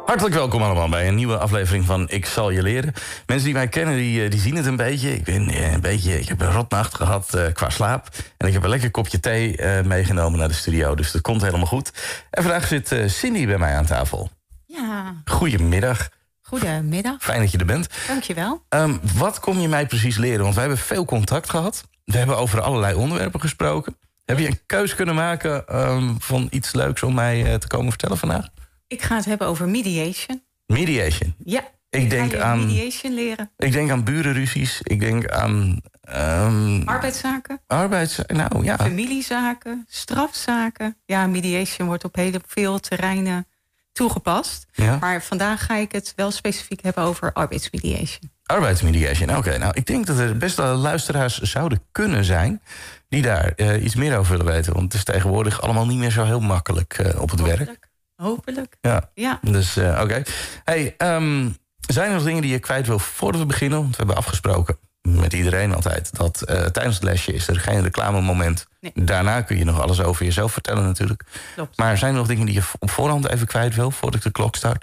Hartelijk welkom allemaal bij een nieuwe aflevering van Ik Zal Je Leren. Mensen die mij kennen, die zien het een beetje. Ik heb een rotnacht gehad qua slaap. En ik heb een lekker kopje thee meegenomen naar de studio. Dus dat komt helemaal goed. En vandaag zit Cindy bij mij aan tafel. Ja. Goedemiddag. Goedemiddag. Fijn dat je er bent. Dankjewel. Wat kom je mij precies leren? Want wij hebben veel contact gehad. We hebben over allerlei onderwerpen gesproken. Heb je een keus kunnen maken van iets leuks om mij te komen vertellen vandaag? Ik ga het hebben over mediation. Mediation? Ja, ik denk ga je aan mediation leren. Ik denk aan burenruzies. Ik denk aan arbeidszaken. Nou ja. Familiezaken, strafzaken. Ja, mediation wordt op heel veel terreinen toegepast. Ja. Maar vandaag ga ik het wel specifiek hebben over arbeidsmediation. Arbeidsmediation, oké. Nou, ik denk dat er best wel luisteraars zouden kunnen zijn die daar iets meer over willen weten. Want het is tegenwoordig allemaal niet meer zo heel makkelijk op het werk. Hopelijk. Ja. Dus, oké. Hey, zijn er nog dingen die je kwijt wil voordat we beginnen? Want we hebben afgesproken met iedereen altijd dat tijdens het lesje is er geen reclamemoment. Nee. Daarna kun je nog alles over jezelf vertellen natuurlijk. Klopt. Maar zijn er nog dingen die je op voorhand even kwijt wil voordat ik de klok start?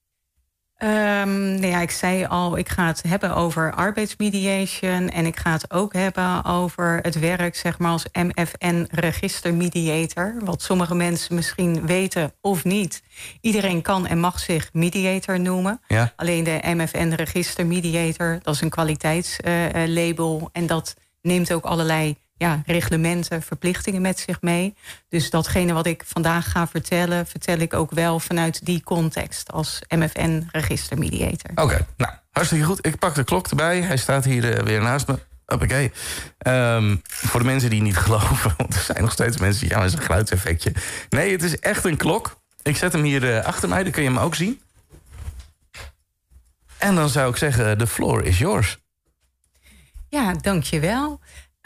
Ik zei al, ik ga het hebben over arbeidsmediation. En ik ga het ook hebben over het werk, zeg maar, als MFN-registermediator. Wat sommige mensen misschien weten of niet. Iedereen kan en mag zich mediator noemen. Ja. Alleen de MFN-registermediator, dat is een kwaliteitslabel. En dat neemt ook allerlei reglementen, verplichtingen met zich mee. Dus datgene wat ik vandaag ga vertellen, vertel ik ook wel vanuit die context als MFN-registermediator. Oké, nou, hartstikke goed. Ik pak de klok erbij. Hij staat hier weer naast me. Hoppakee. Voor de mensen die niet geloven, want er zijn nog steeds mensen die met een geluidseffectje. Nee, het is echt een klok. Ik zet hem hier achter mij, dan kun je hem ook zien. En dan zou ik zeggen, the floor is yours. Ja, dankjewel.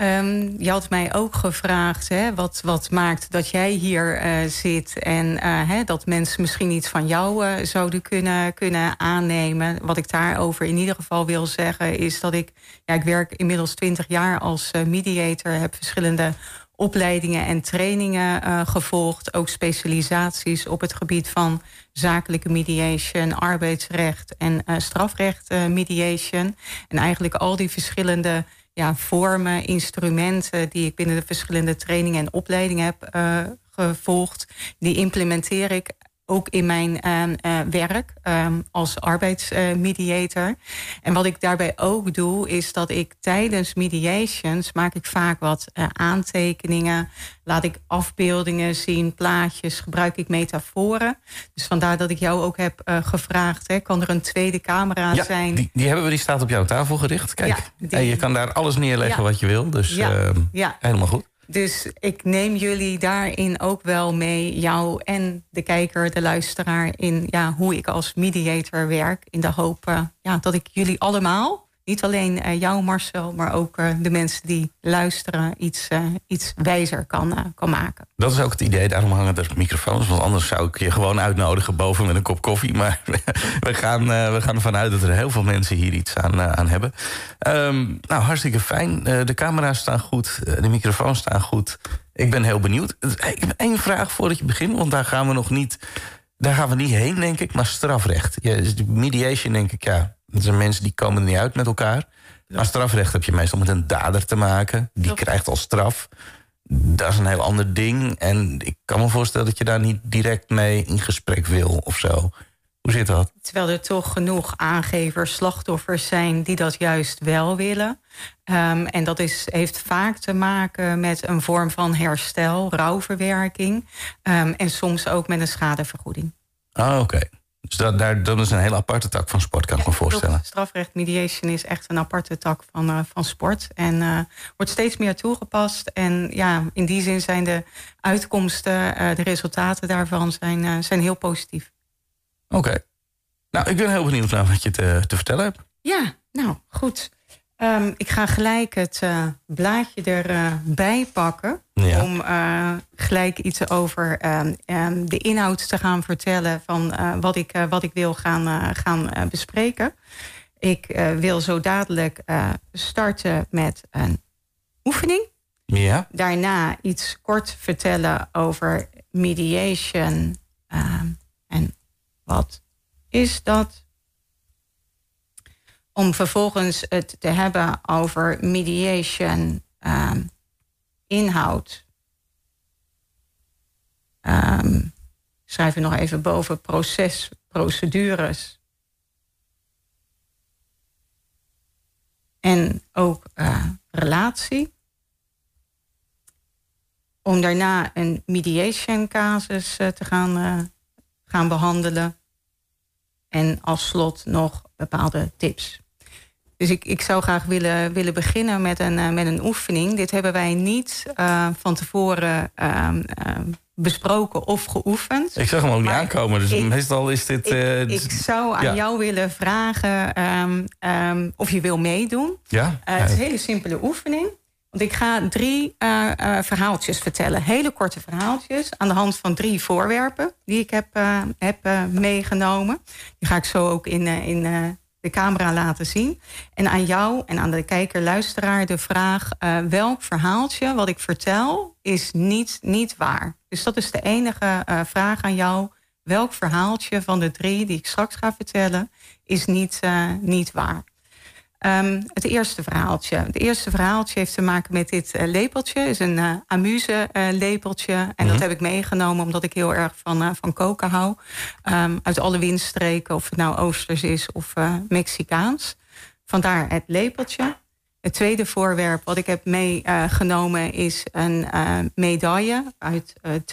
Je had mij ook gevraagd wat maakt dat jij hier zit en dat mensen misschien iets van jou zouden kunnen aannemen. Wat ik daarover in ieder geval wil zeggen is dat ik werk inmiddels 20 jaar als mediator, heb verschillende opleidingen en trainingen gevolgd. Ook specialisaties op het gebied van zakelijke mediation, arbeidsrecht en strafrecht mediation. En eigenlijk al die verschillende vormen, instrumenten die ik binnen de verschillende trainingen en opleidingen heb gevolgd, die implementeer ik ook in mijn werk als arbeidsmediator. En wat ik daarbij ook doe, is dat ik tijdens mediations maak ik vaak wat aantekeningen, laat ik afbeeldingen zien, plaatjes, gebruik ik metaforen. Dus vandaar dat ik jou ook heb gevraagd, kan er een tweede camera zijn? Die hebben we, die staat op jouw tafel gericht. Kijk, en je kan daar alles neerleggen wat je wil. Dus helemaal goed. Dus ik neem jullie daarin ook wel mee, jou en de kijker, de luisteraar, in hoe ik als mediator werk. In de hoop dat ik jullie allemaal, niet alleen jou Marcel, maar ook de mensen die luisteren, iets wijzer kan maken. Dat is ook het idee, daarom hangen er microfoons. Want anders zou ik je gewoon uitnodigen boven met een kop koffie. Maar we gaan ervan uit dat er heel veel mensen hier iets aan hebben. Nou, hartstikke fijn. De camera's staan goed, de microfoons staan goed. Ik ben heel benieuwd. Ik heb één vraag voordat je begint, want daar gaan we niet heen, denk ik. Maar strafrecht. Mediation, denk ik, dat zijn mensen die komen er niet uit met elkaar. Maar strafrecht heb je meestal met een dader te maken. Die krijgt al straf. Dat is een heel ander ding. En ik kan me voorstellen dat je daar niet direct mee in gesprek wil of zo. Hoe zit dat? Terwijl er toch genoeg aangevers, slachtoffers zijn die dat juist wel willen. En dat heeft vaak te maken met een vorm van herstel, rouwverwerking. En soms ook met een schadevergoeding. Oké. Dus dat is een hele aparte tak van sport, kan ik me voorstellen. Strafrecht mediation is echt een aparte tak van sport. En wordt steeds meer toegepast. En in die zin zijn de uitkomsten, de resultaten daarvan zijn heel positief. Oké. Nou, ik ben heel benieuwd naar wat je te vertellen hebt. Ja, nou, goed. Ik ga gelijk het blaadje erbij pakken. Ja. Om gelijk iets over de inhoud te gaan vertellen van wat ik wil gaan bespreken. Ik wil zo dadelijk starten met een oefening. Ja. Daarna iets kort vertellen over mediation en wat is dat om vervolgens het te hebben over mediation, inhoud. Schrijf je nog even boven proces, procedures. En ook relatie. Om daarna een mediation casus te gaan behandelen. En als slot nog bepaalde tips. Dus ik zou graag willen beginnen met een oefening. Dit hebben wij niet van tevoren besproken of geoefend. Ik zag hem ook niet aankomen, dus meestal is dit... Ik zou aan jou willen vragen of je wil meedoen. Ja? Het is een hele simpele oefening. Want ik ga 3 verhaaltjes vertellen. Hele korte verhaaltjes aan de hand van 3 voorwerpen die ik heb meegenomen. Die ga ik zo ook in de camera laten zien. En aan jou en aan de kijker-luisteraar de vraag... welk verhaaltje wat ik vertel is niet waar. Dus dat is de enige vraag aan jou. Welk verhaaltje van de 3 die ik straks ga vertellen is niet waar. Het eerste verhaaltje. Het eerste verhaaltje heeft te maken met dit lepeltje. Het is een amuse lepeltje. En dat heb ik meegenomen omdat ik heel erg van koken hou. Uit alle windstreken, of het nou Oosters is of Mexicaans. Vandaar het lepeltje. Het tweede voorwerp wat ik heb meegenomen is een medaille uit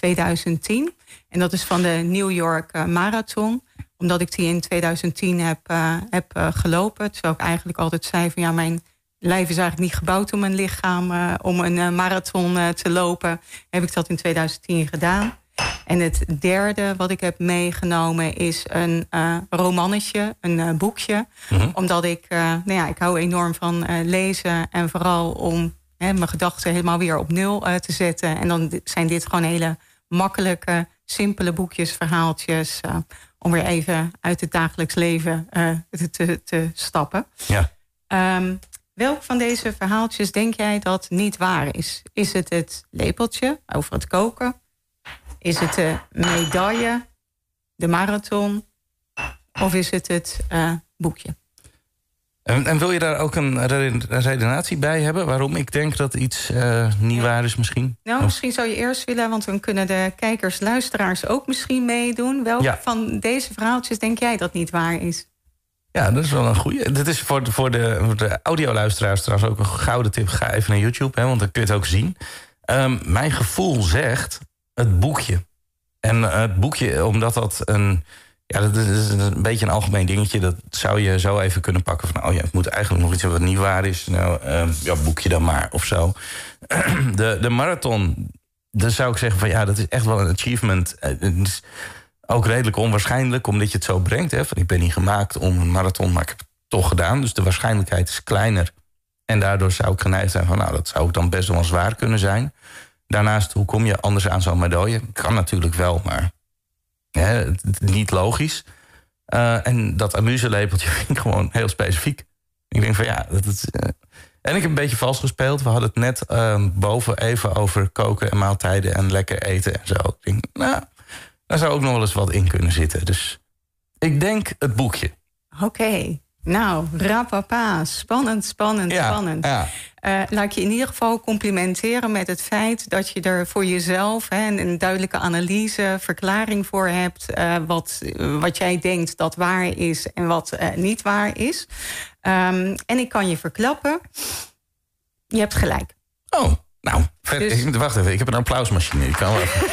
2010. En dat is van de New York Marathon. Omdat ik die in 2010 heb gelopen. Terwijl ik eigenlijk altijd zei van ja, mijn lijf is eigenlijk niet gebouwd om een lichaam om een marathon te lopen. Heb ik dat in 2010 gedaan. En het derde wat ik heb meegenomen is een romannetje, een boekje. Omdat ik hou enorm van lezen en vooral om mijn gedachten helemaal weer op nul te zetten. En dan zijn dit gewoon hele makkelijke, simpele boekjes, verhaaltjes... om weer even uit het dagelijks leven te stappen. Ja. Welk van deze verhaaltjes denk jij dat niet waar is? Is het lepeltje over het koken? Is het de medaille, de marathon? Of is het boekje? En wil je daar ook een redenatie bij hebben? Waarom ik denk dat iets niet waar is misschien? Nou, misschien zou je eerst willen... want dan kunnen de kijkers, luisteraars ook misschien meedoen. Welke van deze verhaaltjes denk jij dat niet waar is? Ja, dat is wel een goeie. Dit is voor de audioluisteraars trouwens ook een gouden tip. Ga even naar YouTube, want dan kun je het ook zien. Mijn gevoel zegt het boekje. En het boekje, omdat dat een... Ja, dat is een beetje een algemeen dingetje. Dat zou je zo even kunnen pakken van... het moet eigenlijk nog iets hebben wat niet waar is. Nou, boekje dan maar, of zo. De marathon, dan zou ik zeggen van... ja, dat is echt wel een achievement. Het is ook redelijk onwaarschijnlijk, omdat je het zo brengt. Van, ik ben niet gemaakt om een marathon, maar ik heb het toch gedaan. Dus de waarschijnlijkheid is kleiner. En daardoor zou ik geneigd zijn van... dat zou dan best wel zwaar kunnen zijn. Daarnaast, hoe kom je anders aan zo'n medaille? Kan natuurlijk wel, maar... niet logisch. En dat amuselepeltje vind ik gewoon heel specifiek. Ik denk van ja, dat is... En ik heb een beetje vals gespeeld. We hadden het net boven even over koken en maaltijden... en lekker eten en zo. Ik denk, daar zou ook nog wel eens wat in kunnen zitten. Dus ik denk het boekje. Oké. Nou, rapapa. Spannend. Ja. Laat ik je in ieder geval complimenteren met het feit... dat je er voor jezelf een duidelijke analyse, verklaring voor hebt... wat jij denkt dat waar is en wat niet waar is. En ik kan je verklappen, je hebt gelijk. Oh, nou, wacht even. Ik heb een applausmachine. Ik kan wel even...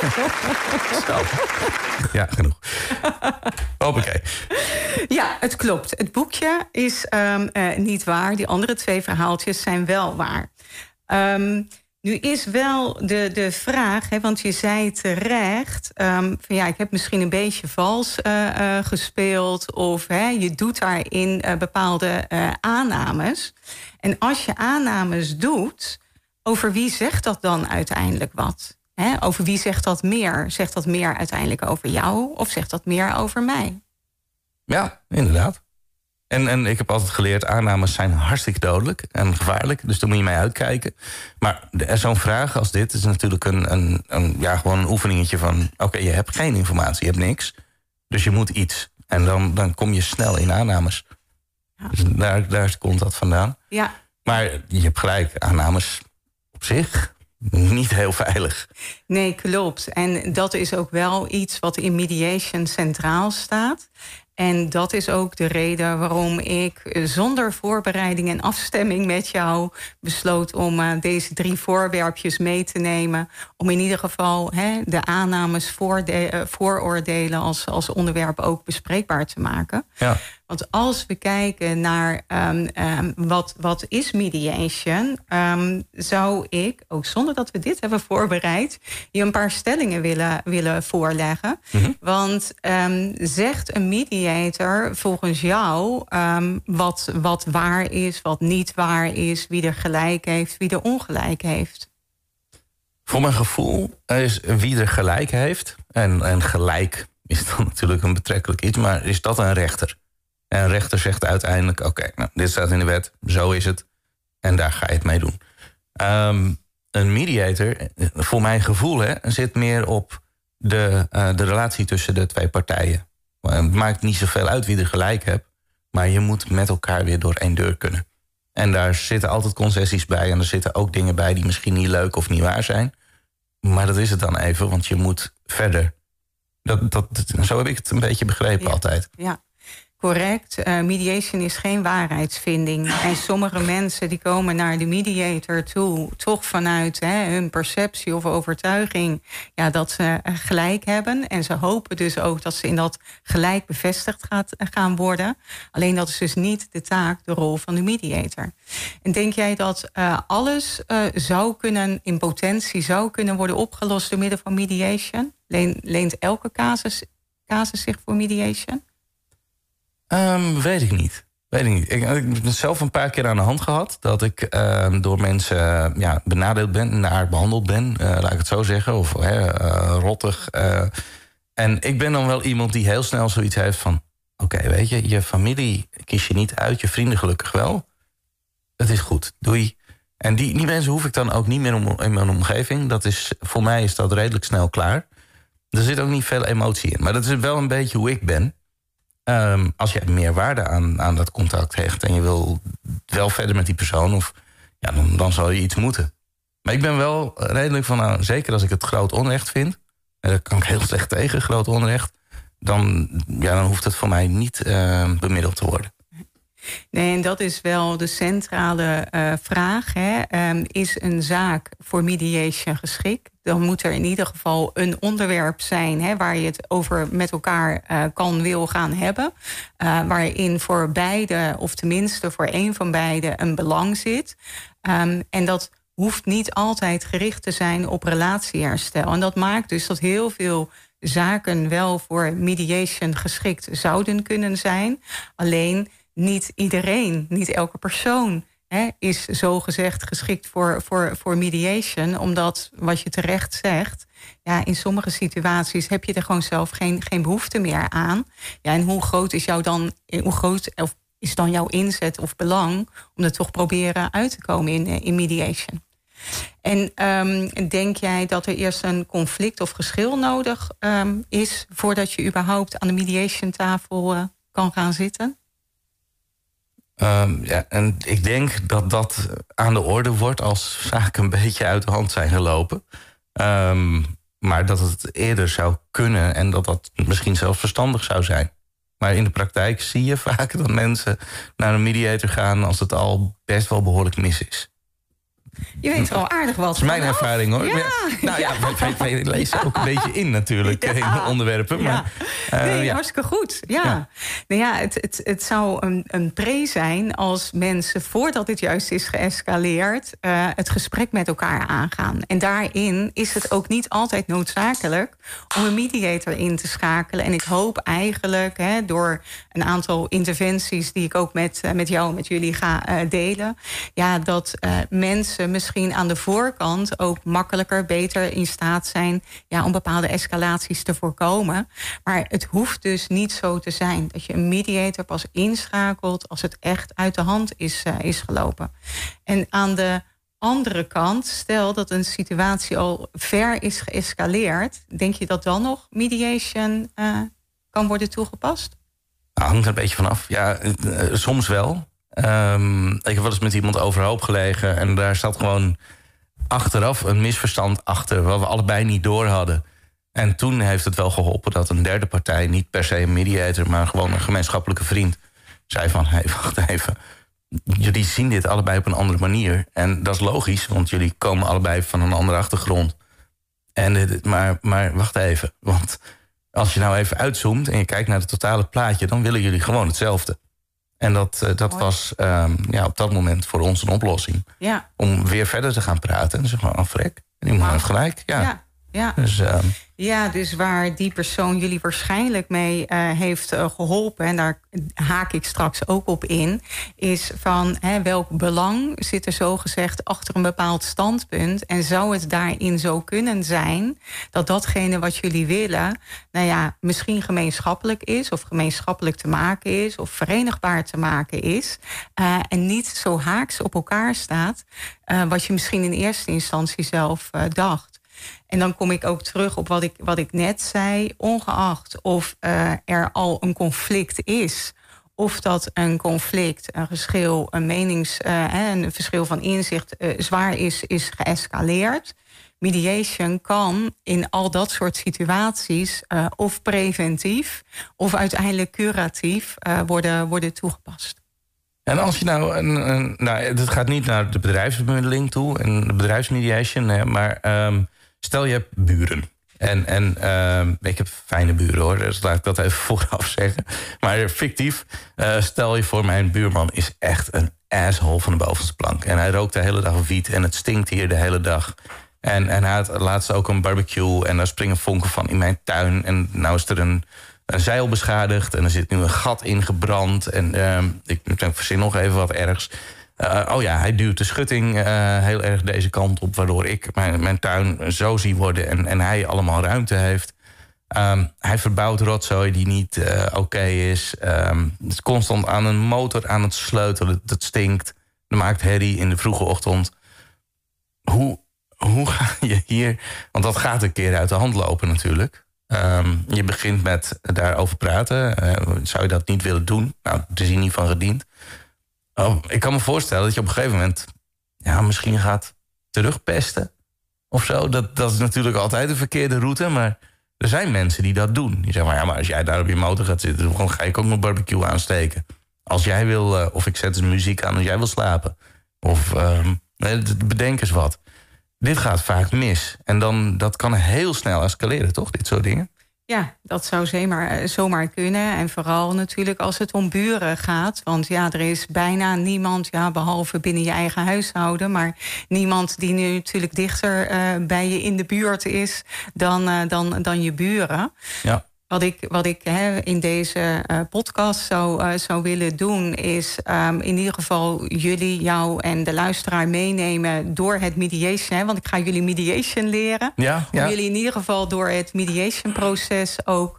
Ja, genoeg. Hoppakee. Ja, het klopt. Het boekje is niet waar. Die andere 2 verhaaltjes zijn wel waar. Nu is wel de vraag, want je zei terecht... van ja, ik heb misschien een beetje vals gespeeld... of je doet daarin bepaalde aannames. En als je aannames doet, over wie zegt dat dan uiteindelijk wat? Over wie zegt dat meer? Zegt dat meer uiteindelijk over jou of zegt dat meer over mij? Ja, inderdaad. En ik heb altijd geleerd, aannames zijn hartstikke dodelijk en gevaarlijk. Dus daar moet je mee uitkijken. Maar zo'n vraag als dit is natuurlijk gewoon een oefeningetje van... oké, je hebt geen informatie, je hebt niks. Dus je moet iets. En dan kom je snel in aannames. Ja. Dus daar komt dat vandaan. Ja. Maar je hebt gelijk, aannames op zich niet heel veilig. Nee, klopt. En dat is ook wel iets wat in mediation centraal staat. En dat is ook de reden waarom ik zonder voorbereiding en afstemming met jou besloot om deze 3 voorwerpjes mee te nemen. Om in ieder geval de aannames, vooroordelen als onderwerp ook bespreekbaar te maken. Ja. Want als we kijken naar wat is mediation, zou ik, ook zonder dat we dit hebben voorbereid, je een paar stellingen willen voorleggen. Mm-hmm. Want zegt een mediator volgens jou wat waar is, wat niet waar is, wie er gelijk heeft, wie er ongelijk heeft? Voor mijn gevoel is wie er gelijk heeft, en gelijk is dan natuurlijk een betrekkelijk iets, maar is dat een rechter? En een rechter zegt uiteindelijk, oké, dit staat in de wet, zo is het. En daar ga je het mee doen. Een mediator, voor mijn gevoel, zit meer op de relatie tussen de 2 partijen. Het maakt niet zoveel uit wie er gelijk hebt, maar je moet met elkaar weer door 1 deur kunnen. En daar zitten altijd concessies bij en er zitten ook dingen bij die misschien niet leuk of niet waar zijn. Maar dat is het dan even, want je moet verder. Zo heb ik het een beetje begrepen altijd. Ja. Correct. Mediation is geen waarheidsvinding. En sommige mensen die komen naar de mediator toe, toch vanuit hun perceptie of overtuiging, dat ze gelijk hebben. En ze hopen dus ook dat ze in dat gelijk bevestigd gaan worden. Alleen dat is dus niet de taak, de rol van de mediator. En denk jij dat alles zou kunnen, in potentie zou kunnen worden opgelost door middel van mediation? Leent elke casus zich voor mediation? Weet ik niet. Ik heb het zelf een paar keer aan de hand gehad. Dat ik door mensen benadeeld ben, naar behandeld ben. Laat ik het zo zeggen. Of rottig. En ik ben dan wel iemand die heel snel zoiets heeft van, oké, weet je, je familie kies je niet uit. Je vrienden gelukkig wel. Het is goed. Doei. En die mensen hoef ik dan ook niet meer in mijn omgeving. Voor mij is dat redelijk snel klaar. Er zit ook niet veel emotie in. Maar dat is wel een beetje hoe ik ben. Als je meer waarde aan dat contact hecht en je wil wel verder met die persoon, dan zal je iets moeten. Maar ik ben wel redelijk van, zeker als ik het groot onrecht vind, en daar kan ik heel slecht tegen, groot onrecht, dan hoeft het voor mij niet bemiddeld te worden. Nee, en dat is wel de centrale vraag. Is een zaak voor mediation geschikt? Dan moet er in ieder geval een onderwerp zijn waar je het over met elkaar wil gaan hebben. Waarin voor beide, of tenminste voor één van beide, een belang zit. En dat hoeft niet altijd gericht te zijn op relatieherstel. En dat maakt dus dat heel veel zaken wel voor mediation geschikt zouden kunnen zijn. Alleen niet iedereen, niet elke persoon is zogezegd geschikt voor mediation. Omdat, wat je terecht zegt, in sommige situaties heb je er gewoon zelf geen behoefte meer aan. En hoe groot is dan jouw inzet of belang om er toch proberen uit te komen in mediation? En denk jij dat er eerst een conflict of geschil nodig is voordat je überhaupt aan de mediation tafel kan gaan zitten? En ik denk dat aan de orde wordt als zaken een beetje uit de hand zijn gelopen. Maar dat het eerder zou kunnen en dat misschien zelfs verstandig zou zijn. Maar in de praktijk zie je vaak dat mensen naar een mediator gaan als het al best wel behoorlijk mis is. Je weet wel aardig wat. Dat is mijn ervaring, hoor. Ja. Wij lezen ook een beetje in natuurlijk in de onderwerpen. Maar, hartstikke goed. Ja. Nou ja, het zou een pre zijn als mensen, voordat dit juist is geëscaleerd, het gesprek met elkaar aangaan. En daarin is het ook niet altijd noodzakelijk om een mediator in te schakelen. En ik hoop eigenlijk, door een aantal interventies die ik ook met jou en met jullie ga delen, dat mensen misschien aan de voorkant ook makkelijker, beter in staat zijn om bepaalde escalaties te voorkomen. Maar het hoeft dus niet zo te zijn dat je een mediator pas inschakelt als het echt uit de hand is gelopen. En aan de andere kant, stel dat een situatie al ver is geëscaleerd, denk je dat dan nog mediation kan worden toegepast? Hangt er een beetje vanaf. Ja, soms wel. Ik heb wel eens met iemand overhoop gelegen en daar zat gewoon achteraf een misverstand achter, wat we allebei niet door hadden. En toen heeft het wel geholpen dat een derde partij, niet per se een mediator, maar gewoon een gemeenschappelijke vriend, zei van, hey, wacht even, jullie zien dit allebei op een andere manier. En dat is logisch, want jullie komen allebei van een andere achtergrond. Maar wacht even, want als je nou even uitzoomt en je kijkt naar het totale plaatje, dan willen jullie gewoon hetzelfde. En dat was op dat moment voor ons een oplossing. Ja. Om weer verder te gaan praten. En dan zeg maar, vrek. En die man heeft gelijk. Ja. Dus waar die persoon jullie waarschijnlijk mee heeft geholpen, en daar haak ik straks ook op in, is van welk belang zit er zogezegd achter een bepaald standpunt, en zou het daarin zo kunnen zijn dat datgene wat jullie willen, misschien gemeenschappelijk is, of gemeenschappelijk te maken is, of verenigbaar te maken is, en niet zo haaks op elkaar staat, wat je misschien in eerste instantie zelf dacht. En dan kom ik ook terug op wat ik net zei. Ongeacht of er al een conflict is, of dat een conflict, een geschil, een verschil van inzicht zwaar is geëscaleerd. Mediation kan in al dat soort situaties of preventief of uiteindelijk curatief worden toegepast. En als je het gaat niet naar de bedrijfsbemiddeling toe en de bedrijfsmediation, maar stel je hebt buren. En ik heb fijne buren hoor, dus laat ik dat even vooraf zeggen. Maar fictief, stel je voor, mijn buurman is echt een asshole van de bovenste plank. En hij rookt de hele dag wiet en het stinkt hier de hele dag. En hij had laatst ook een barbecue en daar springen vonken van in mijn tuin. En nou is er een zeil beschadigd en er zit nu een gat ingebrand. En ik verzin nog even wat ergs. Hij duwt de schutting heel erg deze kant op, waardoor ik mijn tuin zo zie worden en hij allemaal ruimte heeft. Hij verbouwt rotzooi die niet oké is. Het is constant aan een motor aan het sleutelen. Dat stinkt. Dat maakt herrie in de vroege ochtend. Hoe ga je hier... Want dat gaat een keer uit de hand lopen natuurlijk. Je begint met daarover praten. Zou je dat niet willen doen? Nou, er is hier niet van gediend. Ik kan me voorstellen dat je op een gegeven moment misschien gaat terugpesten of zo. Dat is natuurlijk altijd de verkeerde route, maar er zijn mensen die dat doen. Die zeggen, maar als jij daar op je motor gaat zitten, dan ga ik ook mijn barbecue aansteken. Als jij wil, of ik zet eens muziek aan als jij wil slapen. Of bedenk eens wat. Dit gaat vaak mis. En dat kan heel snel escaleren, toch? Dit soort dingen. Ja, dat zou zomaar kunnen. En vooral natuurlijk als het om buren gaat. Want er is bijna niemand, behalve binnen je eigen huishouden, maar niemand die nu natuurlijk dichter bij je in de buurt is dan je buren. Ja. Wat ik in deze podcast zou willen doen, is in ieder geval jou en de luisteraar meenemen door het mediation. Want ik ga jullie mediation leren. Ja. Om jullie in ieder geval door het mediation proces ook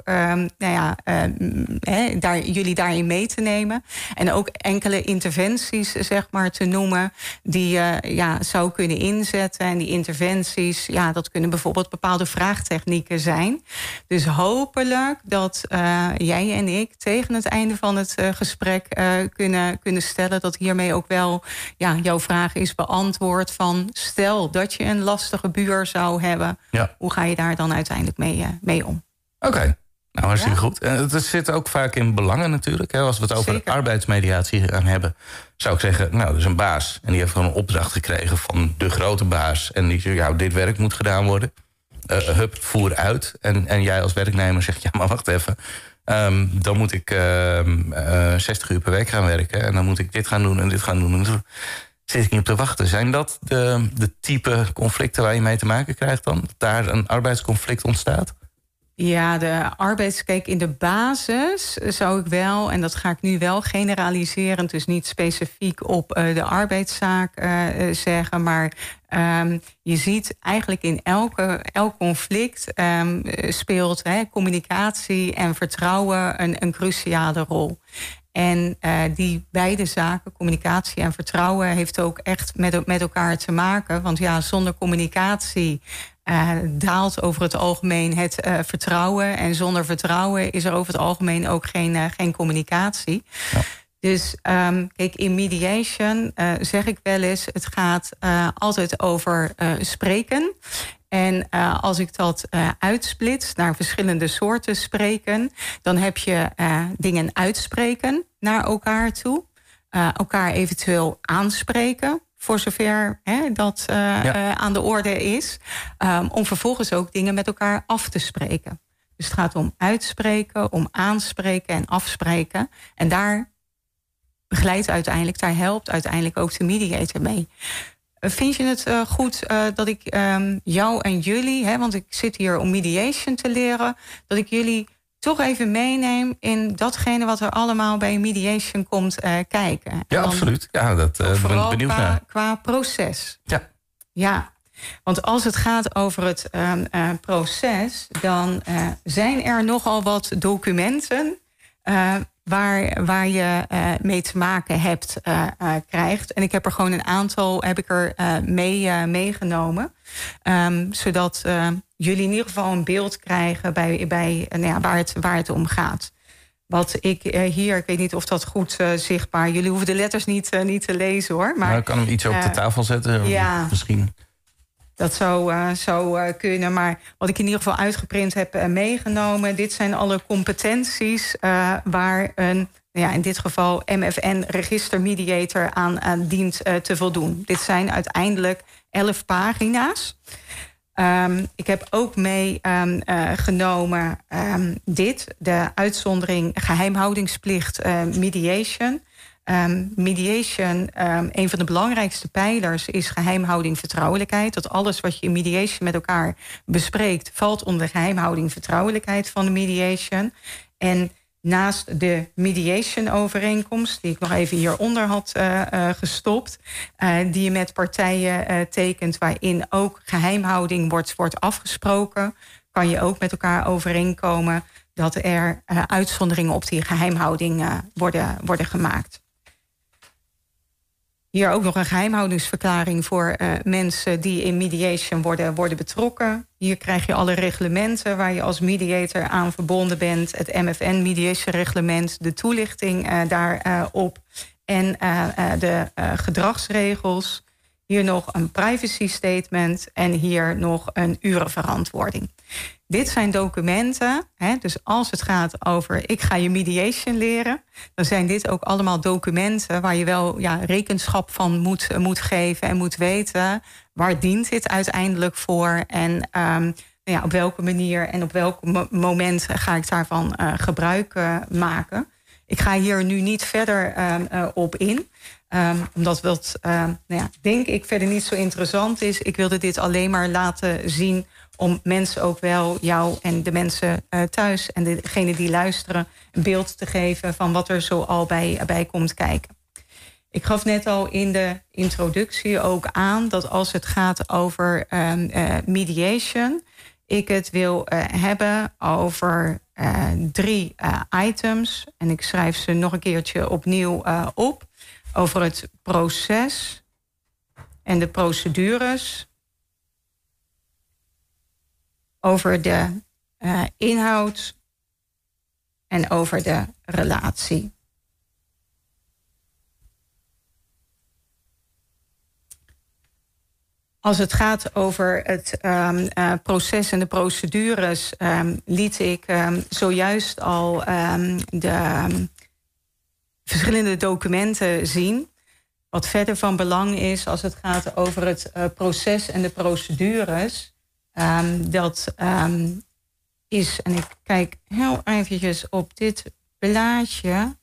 jullie daarin mee te nemen. En ook enkele interventies, zeg maar, te noemen die je zou kunnen inzetten. En die interventies, dat kunnen bijvoorbeeld bepaalde vraagtechnieken zijn. Dus hopelijk dat jij en ik tegen het einde van het gesprek kunnen stellen dat hiermee ook wel jouw vraag is beantwoord van stel dat je een lastige buur zou hebben. Ja. Hoe ga je daar dan uiteindelijk mee om? Oké. Nou, hartstikke goed. Het zit ook vaak in belangen natuurlijk. Hè. Als we het over arbeidsmediatie gaan hebben, zou ik zeggen, er is een baas en die heeft gewoon een opdracht gekregen van de grote baas. En die zegt, dit werk moet gedaan worden. Voer uit. En jij als werknemer zegt, maar wacht even. Dan moet ik 60 uur per week gaan werken. En dan moet ik dit gaan doen en dit gaan doen. En dan zit ik niet op te wachten. Zijn dat de type conflicten waar je mee te maken krijgt dan? Dat daar een arbeidsconflict ontstaat? Ja, kijk, in de basis zou ik wel, en dat ga ik nu wel generaliserend, dus niet specifiek op de arbeidszaak zeggen, maar je ziet eigenlijk in elk conflict speelt communicatie en vertrouwen een cruciale rol. En die beide zaken, communicatie en vertrouwen, heeft ook echt met elkaar te maken. Want zonder communicatie daalt over het algemeen het vertrouwen. En zonder vertrouwen is er over het algemeen ook geen communicatie. Ja. Dus kijk, in mediation zeg ik wel eens, het gaat altijd over spreken. En als ik dat uitsplits naar verschillende soorten spreken, dan heb je dingen uitspreken naar elkaar toe. Elkaar eventueel aanspreken, voor zover dat aan de orde is. Om vervolgens ook dingen met elkaar af te spreken. Dus het gaat om uitspreken, om aanspreken en afspreken. En daar daar helpt uiteindelijk ook de mediator mee. Vind je het goed dat ik jou en jullie, want ik zit hier om mediation te leren, dat ik jullie toch even meeneem in datgene wat er allemaal bij mediation komt kijken? Ja, absoluut. Ja, dat ben ik benieuwd naar. Qua proces. Ja, want als het gaat over het proces, dan zijn er nogal wat documenten waar je mee te maken hebt, krijgt. En ik heb er gewoon een aantal meegenomen. Zodat jullie in ieder geval een beeld krijgen bij waar het om gaat. Wat ik hier, ik weet niet of dat goed zichtbaar. Jullie hoeven de letters niet te lezen hoor. Maar ik kan hem iets op de tafel zetten. Ja, misschien. Dat zou kunnen. Maar wat ik in ieder geval uitgeprint heb meegenomen, dit zijn alle competenties waar een, in dit geval MFN registermediator aan dient te voldoen. Dit zijn uiteindelijk 11 pagina's. Ik heb ook meegenomen de uitzondering geheimhoudingsplicht mediation. Mediation, een van de belangrijkste pijlers is geheimhouding, vertrouwelijkheid. Dat alles wat je in mediation met elkaar bespreekt valt onder geheimhouding, vertrouwelijkheid van de mediation. En naast de mediation-overeenkomst, die ik nog even hieronder had gestopt, die je met partijen tekent, waarin ook geheimhouding wordt afgesproken, kan je ook met elkaar overeenkomen dat er uitzonderingen op die geheimhouding worden gemaakt. Hier ook nog een geheimhoudingsverklaring voor mensen die in mediation worden betrokken. Hier krijg je alle reglementen waar je als mediator aan verbonden bent. Het MFN mediation reglement, de toelichting daarop en de gedragsregels. Hier nog een privacy statement en hier nog een urenverantwoording. Dit zijn documenten, dus als het gaat over ik ga je mediation leren, dan zijn dit ook allemaal documenten waar je wel rekenschap van moet geven en moet weten waar dient dit uiteindelijk voor en op welke manier en op welk moment ga ik daarvan gebruik maken. Ik ga hier nu niet verder op in. Omdat wat, denk ik, verder niet zo interessant is. Ik wilde dit alleen maar laten zien om mensen ook wel, jou en de mensen thuis en degene die luisteren, een beeld te geven van wat er zo al bij komt kijken. Ik gaf net al in de introductie ook aan dat als het gaat over mediation, ik het wil hebben over 3 items. En ik schrijf ze nog een keertje opnieuw op. Over het proces en de procedures. Over de inhoud en over de relatie. Als het gaat over het proces en de procedures, liet ik zojuist al de verschillende documenten zien. Wat verder van belang is als het gaat over het proces en de procedures, dat is, en ik kijk heel eventjes op dit blaadje.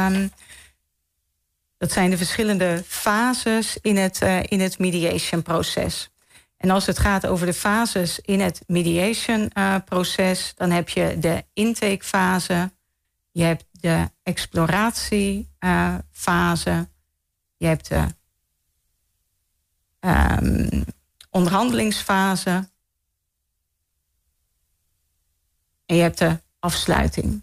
Dat zijn de verschillende fases in het mediation-proces. En als het gaat over de fases in het mediation-proces, dan heb je de intakefase, je hebt de exploratiefase, je hebt de onderhandelingsfase en je hebt de afsluiting.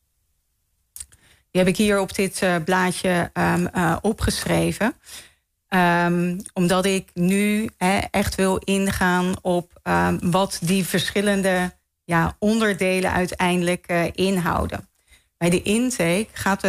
Die heb ik hier op dit blaadje opgeschreven. Omdat ik nu echt wil ingaan op wat die verschillende onderdelen uiteindelijk inhouden. Bij de intake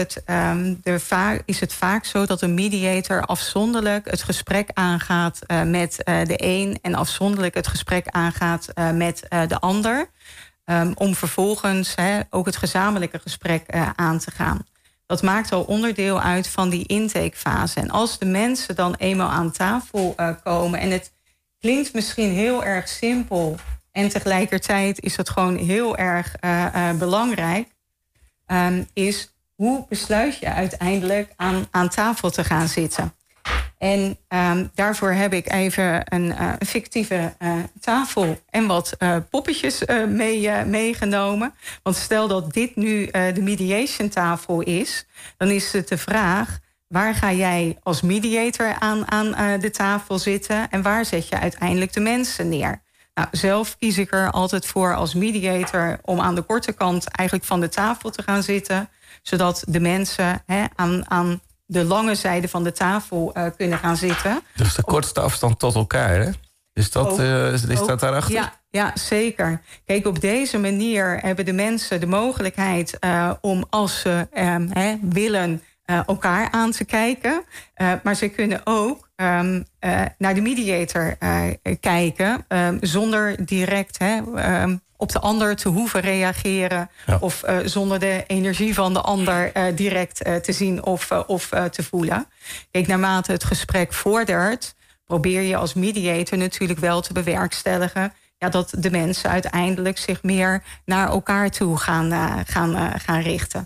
is het vaak zo dat een mediator afzonderlijk het gesprek aangaat met de een en afzonderlijk het gesprek aangaat met de ander. Om vervolgens ook het gezamenlijke gesprek aan te gaan. Dat maakt al onderdeel uit van die intakefase. En als de mensen dan eenmaal aan tafel komen, en het klinkt misschien heel erg simpel en tegelijkertijd is het gewoon heel erg belangrijk, is hoe besluit je uiteindelijk aan tafel te gaan zitten. En daarvoor heb ik even een fictieve tafel en wat poppetjes meegenomen. Want stel dat dit nu de mediation tafel is, dan is het de vraag: waar ga jij als mediator aan de tafel zitten en waar zet je uiteindelijk de mensen neer? Nou, zelf kies ik er altijd voor als mediator om aan de korte kant eigenlijk van de tafel te gaan zitten, zodat de mensen aan de lange zijde van de tafel kunnen gaan zitten. Dus de kortste afstand tot elkaar, hè? Is dat daarachter? Ja, zeker. Kijk, op deze manier hebben de mensen de mogelijkheid om, als ze willen, elkaar aan te kijken. Maar ze kunnen ook naar de mediator kijken, zonder direct op de ander te hoeven reageren, of zonder de energie van de ander direct te zien of te voelen. Kijk, naarmate het gesprek vordert, probeer je als mediator natuurlijk wel te bewerkstelligen dat de mensen uiteindelijk zich meer naar elkaar toe gaan richten.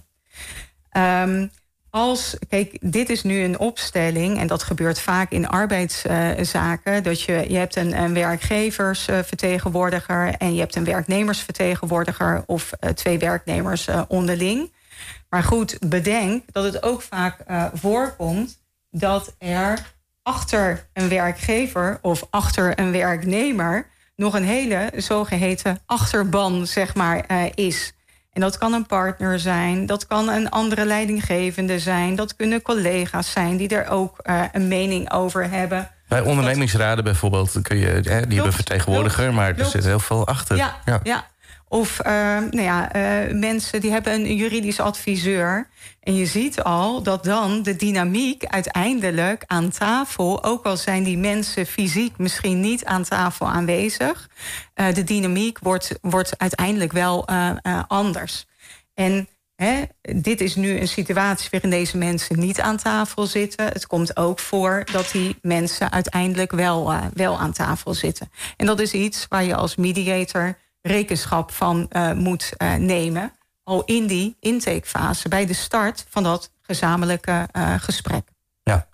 Kijk, dit is nu een opstelling, en dat gebeurt vaak in arbeidszaken, dat je hebt een werkgeversvertegenwoordiger en je hebt een werknemersvertegenwoordiger of 2 werknemers onderling. Maar goed, bedenk dat het ook vaak voorkomt dat er achter een werkgever of achter een werknemer nog een hele zogeheten achterban, zeg maar, is. En dat kan een partner zijn, dat kan een andere leidinggevende zijn, dat kunnen collega's zijn die er ook een mening over hebben. Bij ondernemingsraden bijvoorbeeld kun je, die hebben een vertegenwoordiger, maar er zit heel veel achter. Ja. Of mensen die hebben een juridisch adviseur. En je ziet al dat dan de dynamiek uiteindelijk aan tafel, ook al zijn die mensen fysiek misschien niet aan tafel aanwezig, de dynamiek wordt uiteindelijk wel anders. En dit is nu een situatie waarin deze mensen niet aan tafel zitten. Het komt ook voor dat die mensen uiteindelijk wel aan tafel zitten. En dat is iets waar je als mediator rekenschap van moet nemen, al in die intakefase, bij de start van dat gezamenlijke gesprek. Ja.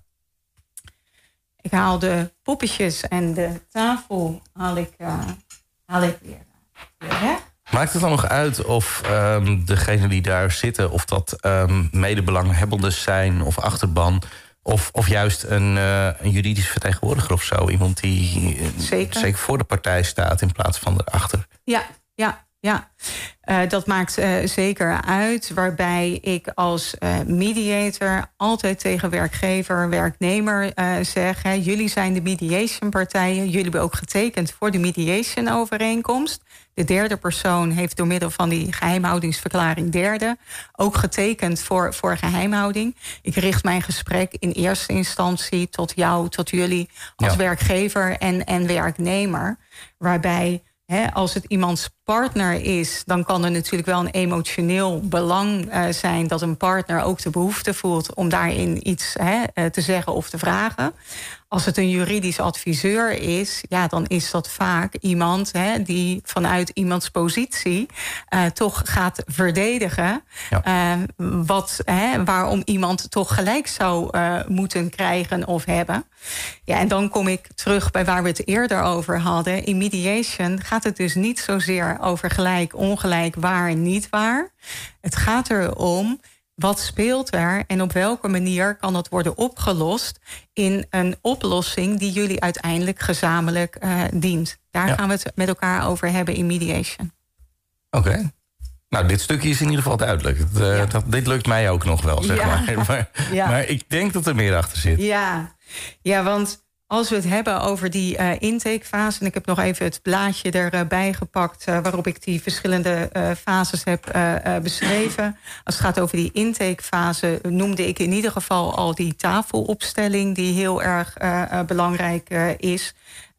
Ik haal de poppetjes en de tafel haal ik weer weg. Maakt het dan nog uit of degenen die daar zitten, of dat medebelanghebbenden zijn of achterban, of juist een juridisch vertegenwoordiger of zo? Iemand die zeker voor de partij staat in plaats van erachter. Ja. Dat maakt zeker uit, waarbij ik als mediator altijd tegen werkgever, werknemer zeg: jullie zijn de mediationpartijen, jullie hebben ook getekend voor de mediation-overeenkomst. De derde persoon heeft door middel van die geheimhoudingsverklaring derde ook getekend voor geheimhouding. Ik richt mijn gesprek in eerste instantie tot jou, tot jullie als werkgever en werknemer, waarbij als het iemands partner is, dan kan er natuurlijk wel een emotioneel belang zijn dat een partner ook de behoefte voelt om daarin iets te zeggen of te vragen. Als het een juridisch adviseur is, dan is dat vaak iemand die vanuit iemands positie toch gaat verdedigen waarom iemand toch gelijk zou moeten krijgen of hebben. Ja, en dan kom ik terug bij waar we het eerder over hadden. In mediation gaat het dus niet zozeer over gelijk, ongelijk, waar, niet waar. Het gaat erom, wat speelt er en op welke manier kan dat worden opgelost in een oplossing die jullie uiteindelijk gezamenlijk dient. Daar gaan we het met elkaar over hebben in mediation. Oké. Nou, dit stukje is in ieder geval duidelijk. Dit lukt mij ook nog wel, zeg maar. Maar ik denk dat er meer achter zit. Ja. Ja, want als we het hebben over die intakefase, en ik heb nog even het blaadje erbij gepakt waarop ik die verschillende fases heb beschreven. Als het gaat over die intakefase noemde ik in ieder geval al die tafelopstelling die heel erg belangrijk is.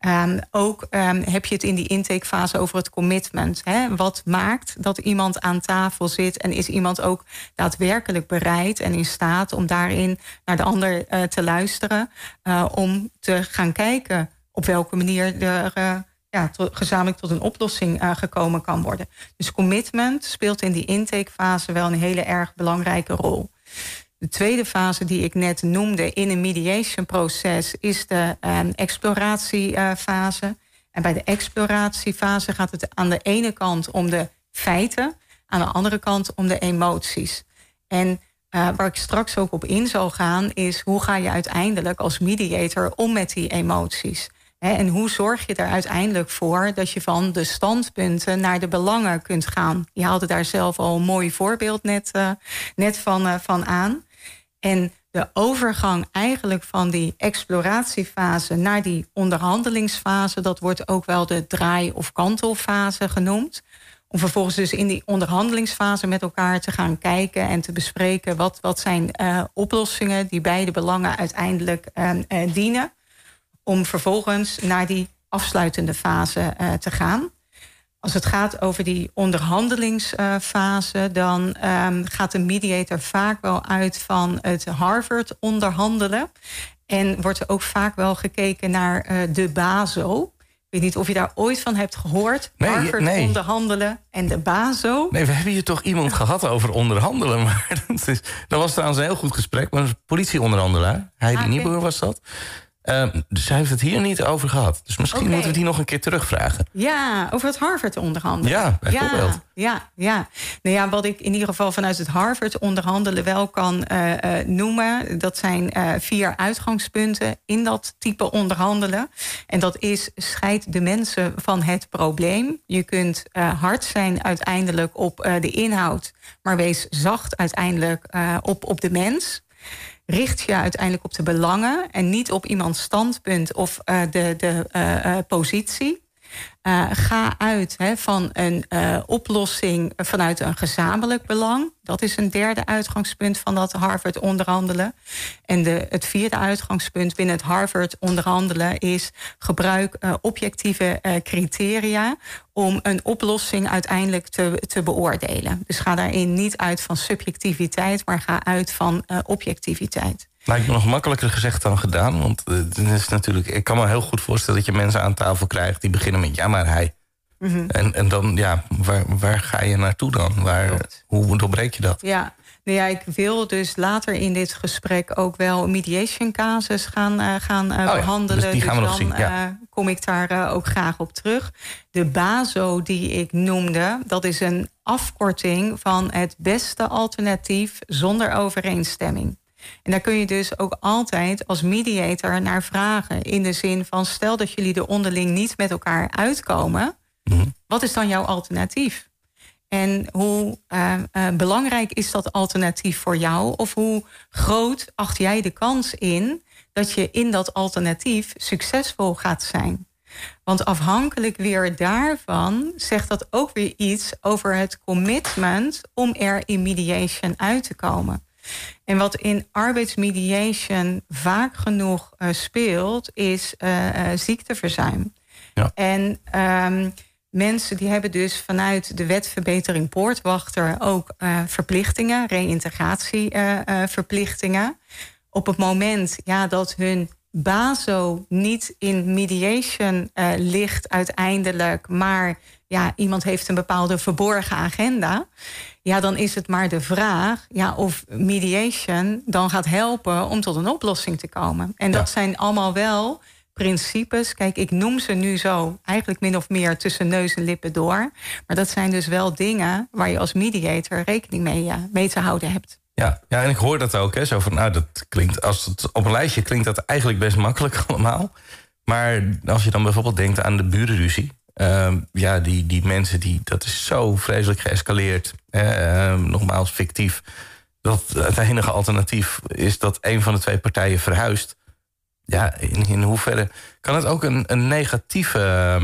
Ook heb je het in die intakefase over het commitment. Hè? Wat maakt dat iemand aan tafel zit en is iemand ook daadwerkelijk bereid en in staat om daarin naar de ander te luisteren, om te gaan kijken op welke manier er gezamenlijk tot een oplossing gekomen kan worden. Dus commitment speelt in die intakefase wel een hele erg belangrijke rol. De tweede fase die ik net noemde in een mediation-proces is de exploratiefase. En bij de exploratiefase gaat het aan de ene kant om de feiten, aan de andere kant om de emoties. En waar ik straks ook op in zal gaan is hoe ga je uiteindelijk als mediator om met die emoties? En hoe zorg je er uiteindelijk voor dat je van de standpunten naar de belangen kunt gaan? Je haalde daar zelf al een mooi voorbeeld net van aan. En de overgang eigenlijk van die exploratiefase naar die onderhandelingsfase, dat wordt ook wel de draai- of kantelfase genoemd. Om vervolgens dus in die onderhandelingsfase met elkaar te gaan kijken en te bespreken wat zijn oplossingen die beide belangen uiteindelijk dienen. Om vervolgens naar die afsluitende fase te gaan. Als het gaat over die onderhandelingsfase, dan gaat de mediator vaak wel uit van het Harvard onderhandelen. En wordt er ook vaak wel gekeken naar de BASO. Ik weet niet of je daar ooit van hebt gehoord. Harvard onderhandelen en de BASO. Nee, we hebben hier toch iemand gehad over onderhandelen. Maar dat was trouwens een heel goed gesprek. Maar een politieonderhandelaar, Heidi Nieboer was dat. Dus hij heeft het hier niet over gehad. Dus misschien moeten we die nog een keer terugvragen. Ja, over het Harvard onderhandelen. Ja, bijvoorbeeld. Ja. Nou ja, wat ik in ieder geval vanuit het Harvard onderhandelen wel kan noemen, dat zijn 4 uitgangspunten in dat type onderhandelen. En dat is: scheid de mensen van het probleem. Je kunt hard zijn uiteindelijk op de inhoud, maar wees zacht uiteindelijk op de mens. Richt je uiteindelijk op de belangen en niet op iemands standpunt of de positie. Ga uit van een oplossing vanuit een gezamenlijk belang. Dat is een derde uitgangspunt van dat Harvard onderhandelen. En het vierde uitgangspunt binnen het Harvard onderhandelen is: gebruik objectieve criteria om een oplossing uiteindelijk te beoordelen. Dus ga daarin niet uit van subjectiviteit, maar ga uit van objectiviteit. Lijkt me nog makkelijker gezegd dan gedaan. Want het is natuurlijk, ik kan me heel goed voorstellen dat je mensen aan tafel krijgt die beginnen met ja, maar hij. Mm-hmm. En dan, ja, waar ga je naartoe dan? Hoe doorbreek je dat? Ja. Nou ja, ik wil dus later in dit gesprek ook wel een mediation casus gaan behandelen. Dus die gaan we nog zien. Kom ik daar ook graag op terug. De BASO die ik noemde, dat is een afkorting van het beste alternatief zonder overeenstemming. En daar kun je dus ook altijd als mediator naar vragen. In de zin van: stel dat jullie er onderling niet met elkaar uitkomen. Mm-hmm. Wat is dan jouw alternatief? En hoe belangrijk is dat alternatief voor jou? Of hoe groot acht jij de kans in dat je in dat alternatief succesvol gaat zijn? Want afhankelijk weer daarvan zegt dat ook weer iets over het commitment om er in mediation uit te komen. En wat in arbeidsmediation vaak genoeg speelt, is ziekteverzuim. Ja. En mensen die hebben dus vanuit de wet verbetering poortwachter ook verplichtingen, reïntegratieverplichtingen. Op het moment dat hun BASO niet in mediation ligt uiteindelijk, maar iemand heeft een bepaalde verborgen agenda, dan is het maar de vraag of mediation dan gaat helpen om tot een oplossing te komen. En dat zijn allemaal wel principes. Kijk, ik noem ze nu zo eigenlijk min of meer tussen neus en lippen door. Maar dat zijn dus wel dingen waar je als mediator rekening mee te houden hebt. Ja, en ik hoor dat ook. Zo van, dat klinkt, als het op een lijstje klinkt dat eigenlijk best makkelijk allemaal. Maar als je dan bijvoorbeeld denkt aan de burenruzie. Die mensen, dat is zo vreselijk geëscaleerd. Nogmaals, fictief. Dat het enige alternatief is dat een van de twee partijen verhuist. ja, in hoeverre kan het ook een negatieve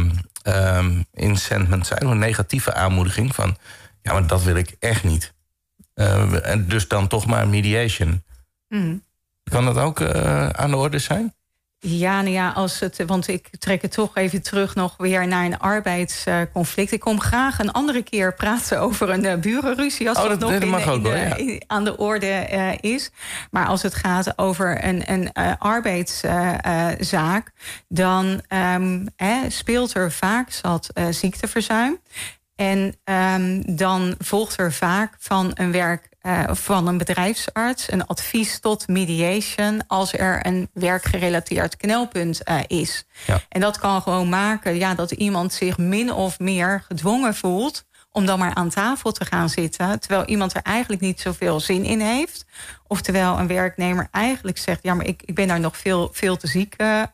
incentment zijn, een negatieve aanmoediging van, ja, maar dat wil ik echt niet. En dus dan toch maar mediation. Kan dat ook aan de orde zijn? Ja, nou ja, want ik trek het toch even terug nog weer naar een arbeidsconflict. Ik kom graag een andere keer praten over een burenruzie, als dat nog aan de orde is. Maar als het gaat over een arbeidszaak, dan speelt er vaak zat ziekteverzuim. En dan volgt er vaak van een bedrijfsarts een advies tot mediation als er een werkgerelateerd knelpunt is. Ja. En dat kan gewoon maken dat iemand zich min of meer gedwongen voelt om dan maar aan tafel te gaan zitten, terwijl iemand er eigenlijk niet zoveel zin in heeft. Of terwijl een werknemer eigenlijk zegt, ja, maar ik ben daar nog veel te ziek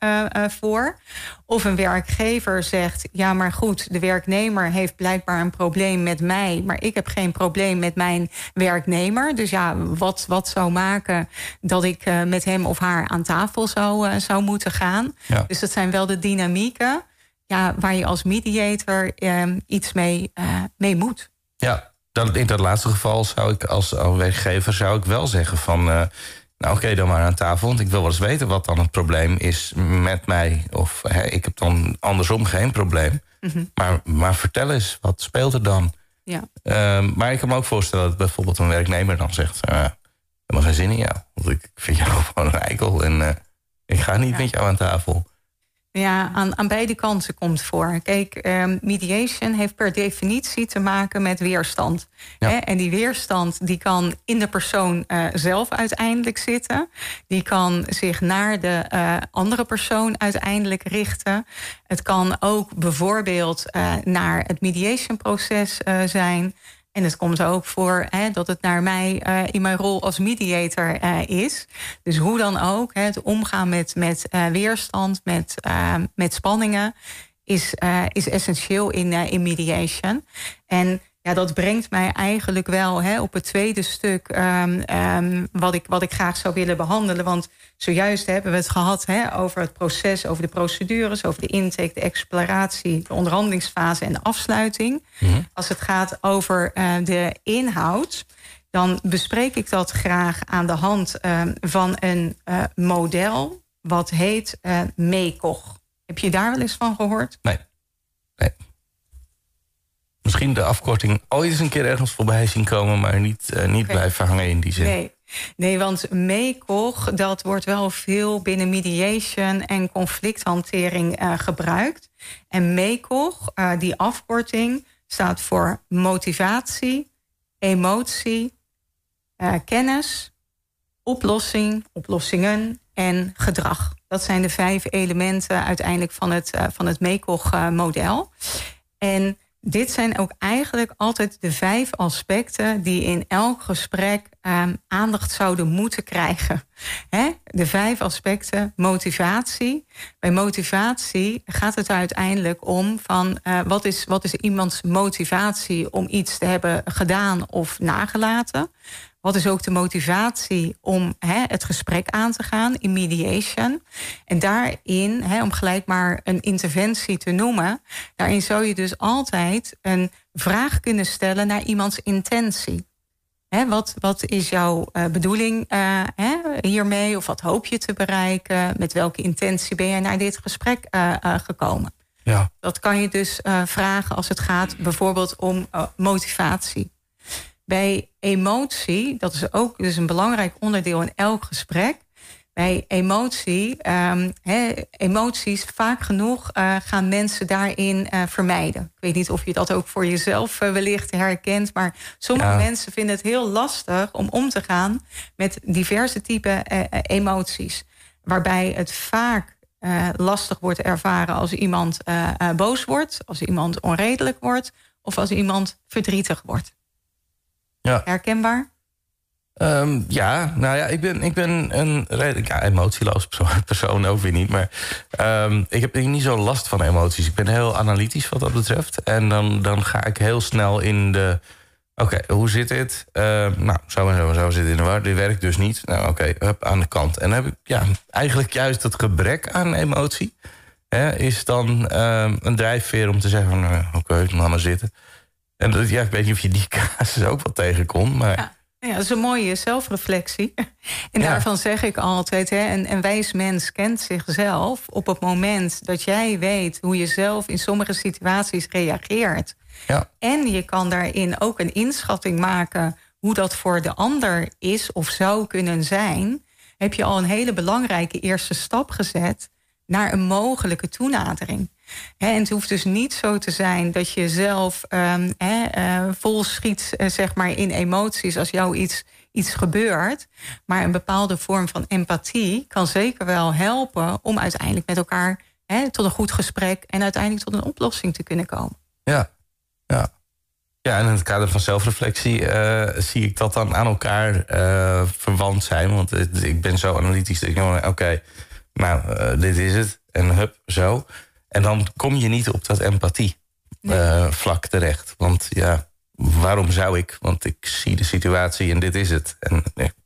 voor. Of een werkgever zegt, ja, maar goed, de werknemer heeft blijkbaar een probleem met mij, maar ik heb geen probleem met mijn werknemer. Dus ja, wat zou maken dat ik met hem of haar aan tafel zou moeten gaan? Ja. Dus dat zijn wel de dynamieken waar je als mediator iets mee moet. Ja, in dat laatste geval zou ik als werkgever wel zeggen van, nou oké, dan maar aan tafel, want ik wil wel eens weten wat dan het probleem is met mij. Of ik heb dan andersom geen probleem. Mm-hmm. Maar vertel eens, wat speelt er dan? Ja. Maar ik kan me ook voorstellen dat bijvoorbeeld een werknemer dan zegt, ik heb maar geen zin in jou. Want ik vind jou gewoon een eikel en ik ga niet met jou aan tafel. Ja, aan beide kanten komt voor. Kijk, mediation heeft per definitie te maken met weerstand. Ja. Hè? En die weerstand die kan in de persoon zelf uiteindelijk zitten. Die kan zich naar de andere persoon uiteindelijk richten. Het kan ook bijvoorbeeld naar het mediationproces zijn. En het komt ook voor dat het naar mij in mijn rol als mediator is. Dus hoe dan ook, het omgaan met weerstand, met spanningen, is essentieel in mediation. En ja, dat brengt mij eigenlijk wel op het tweede stuk wat ik graag zou willen behandelen. Want zojuist hebben we het gehad over het proces, over de procedures, over de intake, de exploratie, de onderhandelingsfase en de afsluiting. Mm-hmm. Als het gaat over de inhoud, dan bespreek ik dat graag aan de hand van een model wat heet MECOG. Heb je daar wel eens van gehoord? Nee. Misschien de afkorting ooit eens een keer ergens voorbij zien komen, maar niet blijven hangen in die zin. Nee, want MECOG, dat wordt wel veel binnen mediation en conflicthantering gebruikt. En MECOG, die afkorting, staat voor motivatie, emotie, kennis, oplossingen en gedrag. Dat zijn de 5 elementen uiteindelijk van het MECOG-model. En dit zijn ook eigenlijk altijd de 5 aspecten die in elk gesprek aandacht zouden moeten krijgen. De 5 aspecten motivatie. Bij motivatie gaat het uiteindelijk om van wat is iemands motivatie om iets te hebben gedaan of nagelaten. Wat is ook de motivatie om het gesprek aan te gaan in mediation? En daarin, om gelijk maar een interventie te noemen, daarin zou je dus altijd een vraag kunnen stellen naar iemands intentie. Wat is jouw bedoeling hiermee? Of wat hoop je te bereiken? Met welke intentie ben je naar dit gesprek gekomen? Ja. Dat kan je dus vragen als het gaat bijvoorbeeld om motivatie. Bij emotie, dat is ook dus een belangrijk onderdeel in elk gesprek. Bij emoties, vaak genoeg gaan mensen daarin vermijden. Ik weet niet of je dat ook voor jezelf wellicht herkent, maar sommige mensen vinden het heel lastig om te gaan met diverse typen emoties. Waarbij het vaak lastig wordt ervaren als iemand boos wordt, als iemand onredelijk wordt of als iemand verdrietig wordt. Ja. Herkenbaar? Ik ben een redelijk emotieloos persoon ook weer niet. Maar ik heb niet zo last van emoties. Ik ben heel analytisch wat dat betreft. En dan ga ik heel snel in de Oké, hoe zit dit? Nou, zo en zo en zo zit het in de war. Dit werkt dus niet. Nou, oké, aan de kant. En dan heb ik eigenlijk juist het gebrek aan emotie... is dan een drijfveer om te zeggen van... oké, laat maar zitten. En ik weet niet of je die casus ook wel tegenkomt, maar... Ja, dat is een mooie zelfreflectie. En daarvan zeg ik altijd... een wijs mens kent zichzelf op het moment dat jij weet... hoe je zelf in sommige situaties reageert. Ja. En je kan daarin ook een inschatting maken... hoe dat voor de ander is of zou kunnen zijn... heb je al een hele belangrijke eerste stap gezet... naar een mogelijke toenadering. En het hoeft dus niet zo te zijn dat je zelf vol schiet zeg maar, in emoties als jou iets gebeurt. Maar een bepaalde vorm van empathie kan zeker wel helpen... om uiteindelijk met elkaar tot een goed gesprek... en uiteindelijk tot een oplossing te kunnen komen. Ja. Ja, en in het kader van zelfreflectie zie ik dat dan aan elkaar verwant zijn. Want ik ben zo analytisch dat ik denk, oké, dit is het. En hup, zo. En dan kom je niet op dat empathie vlak terecht. Want waarom zou ik? Want ik zie de situatie en dit is het. En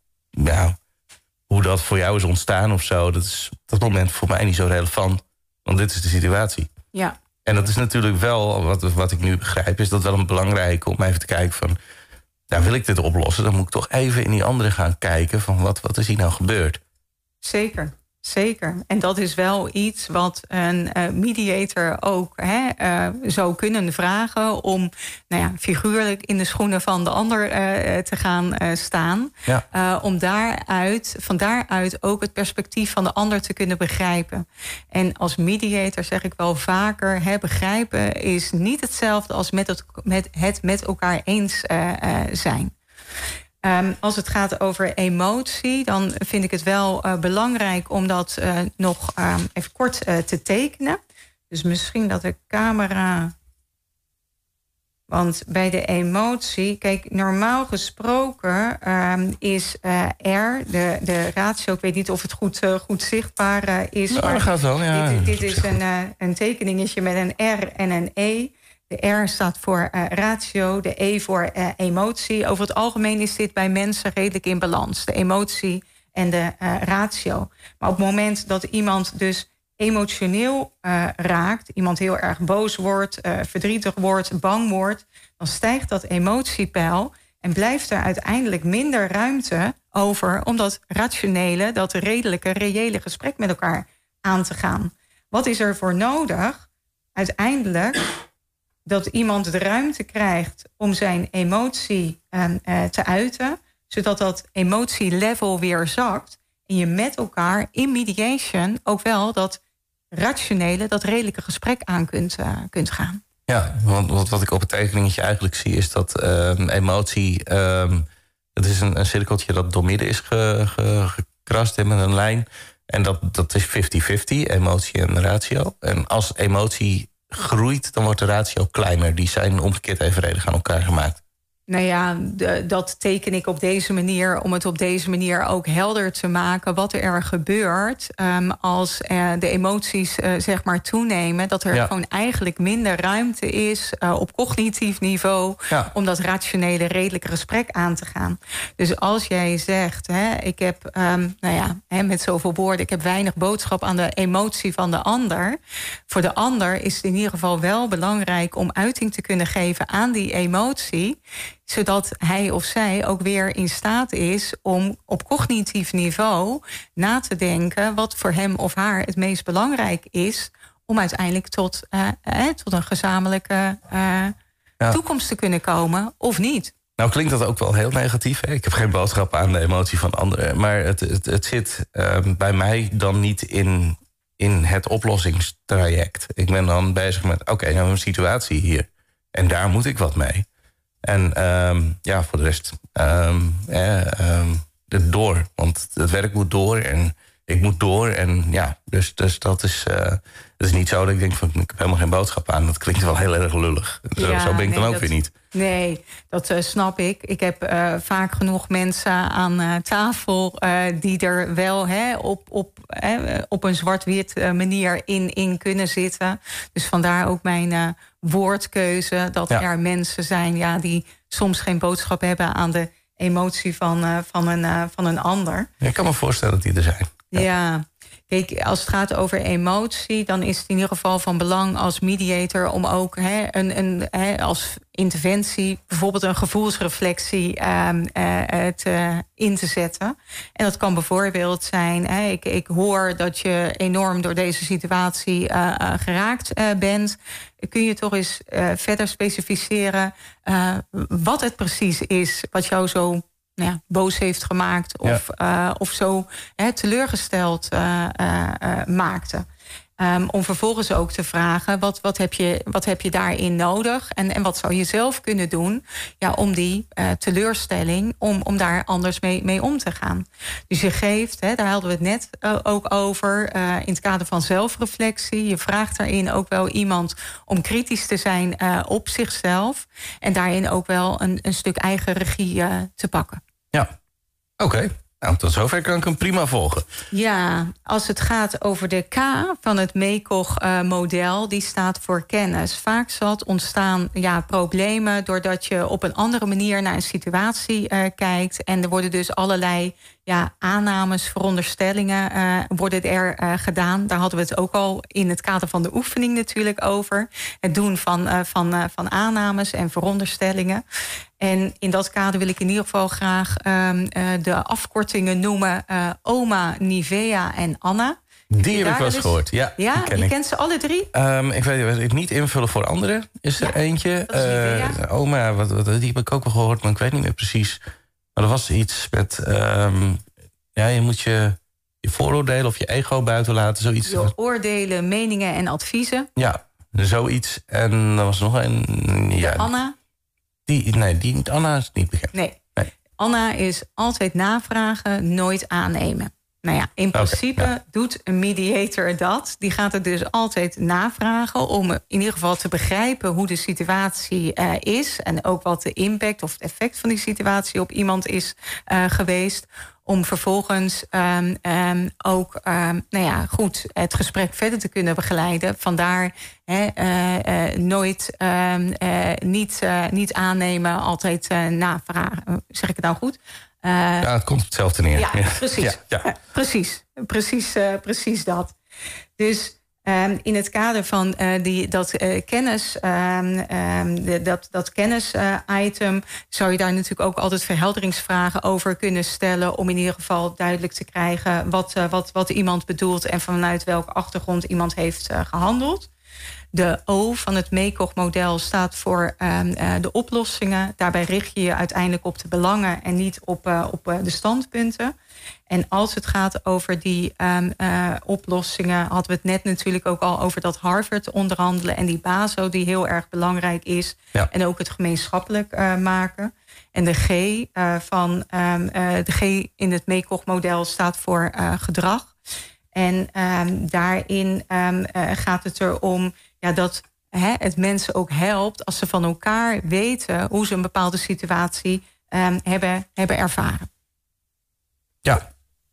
hoe dat voor jou is ontstaan of zo... dat is op dat moment voor mij niet zo relevant. Want dit is de situatie. Ja. En dat is natuurlijk wel, wat ik nu begrijp... is dat wel een belangrijk om even te kijken van... wil ik dit oplossen? Dan moet ik toch even in die andere gaan kijken... van wat is hier nou gebeurd? Zeker. En dat is wel iets wat een mediator ook zou kunnen vragen... om figuurlijk in de schoenen van de ander te gaan staan. Ja. Om van daaruit ook het perspectief van de ander te kunnen begrijpen. En als mediator zeg ik wel vaker... begrijpen is niet hetzelfde als met elkaar eens zijn. Als het gaat over emotie, dan vind ik het wel belangrijk... om dat nog even kort te tekenen. Dus misschien dat de camera... Want bij de emotie... Kijk, normaal gesproken is R, de ratio... ik weet niet of het goed zichtbaar is. Nou, dat gaat wel, ja. Dit is een tekeningetje met een R en een E... De R staat voor ratio, de E voor emotie. Over het algemeen is dit bij mensen redelijk in balans. De emotie en de ratio. Maar op het moment dat iemand dus emotioneel raakt... iemand heel erg boos wordt, verdrietig wordt, bang wordt... dan stijgt dat emotiepeil en blijft er uiteindelijk minder ruimte over... om dat rationele, dat redelijke, reële gesprek met elkaar aan te gaan. Wat is er voor nodig? Uiteindelijk... dat iemand de ruimte krijgt om zijn emotie te uiten... zodat dat emotielevel weer zakt... en je met elkaar in mediation ook wel dat rationele... dat redelijke gesprek aan kunt gaan. Ja, want wat ik op het tekeningetje eigenlijk zie... is dat emotie... het is een cirkeltje dat doormidden is gekrast met een lijn... en dat is 50-50, emotie en ratio. En als emotie... groeit, dan wordt de ratio kleiner. Die zijn omgekeerd evenredig aan elkaar gemaakt. Nou ja, dat teken ik op deze manier... om het op deze manier ook helder te maken... wat er gebeurt als de emoties zeg maar toenemen... dat er gewoon eigenlijk minder ruimte is... op cognitief niveau... om dat rationele, redelijke gesprek aan te gaan. Dus als jij zegt... ik heb met zoveel woorden... ik heb weinig boodschap aan de emotie van de ander... voor de ander is het in ieder geval wel belangrijk... om uiting te kunnen geven aan die emotie... zodat hij of zij ook weer in staat is om op cognitief niveau na te denken wat voor hem of haar het meest belangrijk is om uiteindelijk tot een gezamenlijke toekomst te kunnen komen of niet. Nou klinkt dat ook wel heel negatief. Hè? Ik heb geen boodschap aan de emotie van anderen. Maar het zit bij mij dan niet in het oplossingstraject. Ik ben dan bezig met, oké, nou een situatie hier. En daar moet ik wat mee. En voor de rest door. Want het werk moet door en ik moet door. En dus dat is... Het is niet zo dat ik denk van ik heb helemaal geen boodschap aan. Dat klinkt wel heel erg lullig. Zo ben ik dan ook weer niet. Nee, dat snap ik. Ik heb vaak genoeg mensen aan tafel die er wel op een zwart-wit manier in kunnen zitten. Dus vandaar ook mijn woordkeuze dat er mensen zijn die soms geen boodschap hebben aan de emotie van een ander. Ik kan me voorstellen dat die er zijn. Ja. Kijk, als het gaat over emotie, dan is het in ieder geval van belang als mediator om ook als interventie bijvoorbeeld een gevoelsreflectie in te zetten. En dat kan bijvoorbeeld zijn, ik hoor dat je enorm door deze situatie geraakt bent. Kun je toch eens verder specificeren wat het precies is wat jou zo boos heeft gemaakt of zo teleurgesteld maakte. Om vervolgens ook te vragen, wat heb je daarin nodig? En wat zou je zelf kunnen doen om die teleurstelling, om daar anders mee om te gaan? Dus je geeft, daar hadden we het net ook over, in het kader van zelfreflectie. Je vraagt daarin ook wel iemand om kritisch te zijn op zichzelf. En daarin ook wel een stuk eigen regie te pakken. Ja, oké. Nou, tot zover kan ik hem prima volgen. Ja, als het gaat over de K van het MECOG-model, die staat voor kennis. Vaak zal het ontstaan problemen doordat je op een andere manier naar een situatie kijkt. En er worden dus allerlei aannames, veronderstellingen worden er gedaan. Daar hadden we het ook al in het kader van de oefening natuurlijk over. Het doen van aannames en veronderstellingen. En in dat kader wil ik in ieder geval graag de afkortingen noemen OMA, Nivea en Anna. Die heb ik wel eens gehoord. Ja, je kent ze alle drie? Ik weet het niet, invullen voor anderen is er eentje. OMA, die heb ik ook wel gehoord, maar ik weet niet meer precies. Maar er was iets met... je moet je vooroordelen of je ego buiten laten. Zoiets. Je oordelen, meningen en adviezen. Ja, zoiets. En er was nog een... De Anna? Anna is niet bekend. Nee. Anna is altijd navragen, nooit aannemen. In principe doet een mediator dat. Die gaat het dus altijd navragen om in ieder geval te begrijpen hoe de situatie is. En ook wat de impact of het effect van die situatie op iemand is geweest. Om vervolgens ook goed het gesprek verder te kunnen begeleiden. Vandaar nooit niet aannemen, altijd navragen. Zeg ik het nou goed? Het komt op hetzelfde neer. Ja, precies. Precies dat. Dus in het kader van dat kennis-item zou je daar natuurlijk ook altijd verhelderingsvragen over kunnen stellen, om in ieder geval duidelijk te krijgen wat iemand bedoelt en vanuit welke achtergrond iemand heeft gehandeld. De O van het MECOG-model staat voor de oplossingen. Daarbij richt je je uiteindelijk op de belangen en niet op de standpunten. En als het gaat over die oplossingen, hadden we het net natuurlijk ook al over dat Harvard onderhandelen en die BASO die heel erg belangrijk is. Ja. En ook het gemeenschappelijk maken. En de G de G in het MECOG-model staat voor gedrag. En daarin gaat het erom dat het mensen ook helpt als ze van elkaar weten hoe ze een bepaalde situatie hebben ervaren. Ja.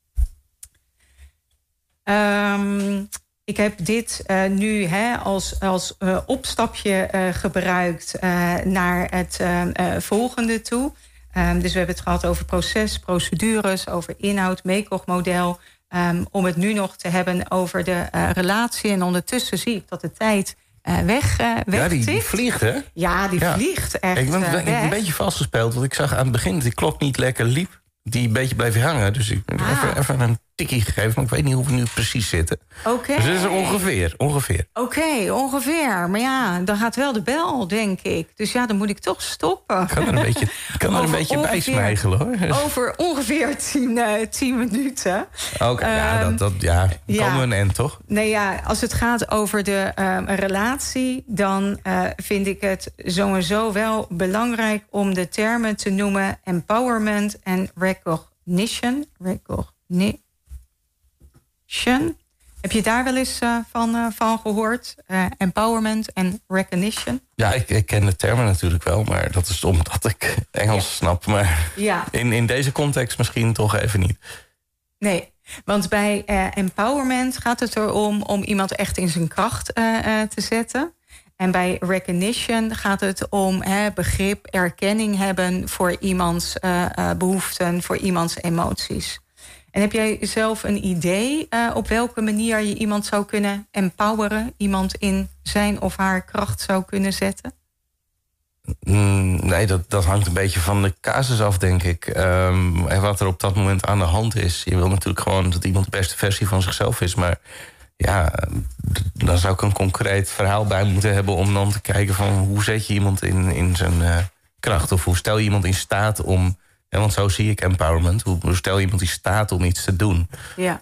Ik heb dit nu als opstapje gebruikt naar het volgende toe. Dus we hebben het gehad over proces, procedures, over inhoud, MECOG-model. Om het nu nog te hebben over de relatie. En ondertussen zie ik dat de tijd weg die vliegt, hè? Ja, die vliegt echt. Ik ben een beetje vastgespeeld, want ik zag aan het begin dat die klok niet lekker liep. Die een beetje bleef hangen. Dus ik heb even een tikkie gegeven, maar ik weet niet hoe we nu precies zitten. Oké. Dus dat is ongeveer. Oké, ongeveer. Maar dan gaat wel de bel, denk ik. Dus dan moet ik toch stoppen. Ik kan er een beetje bij smijgelen, hoor. Over ongeveer 10 minuten. Oké, komen we een end, toch? Nee, als het gaat over de relatie, dan vind ik het sowieso wel belangrijk om de termen te noemen empowerment en recognition. Heb je daar wel eens van gehoord? Empowerment en recognition? Ja, ik ken de termen natuurlijk wel, maar dat is omdat ik Engels snap. Maar in deze context misschien toch even niet. Nee, want bij empowerment gaat het erom om iemand echt in zijn kracht te zetten. En bij recognition gaat het om begrip, erkenning hebben voor iemands behoeften, voor iemands emoties. En heb jij zelf een idee op welke manier je iemand zou kunnen empoweren, iemand in zijn of haar kracht zou kunnen zetten? Nee, dat hangt een beetje van de casus af, denk ik. En wat er op dat moment aan de hand is. Je wil natuurlijk gewoon dat iemand de beste versie van zichzelf is. Maar ja, dan zou ik een concreet verhaal bij moeten hebben om dan te kijken van hoe zet je iemand in zijn kracht? Of hoe stel je iemand in staat om... want zo zie ik empowerment. Hoe stel je iemand in staat om iets te doen? Ja.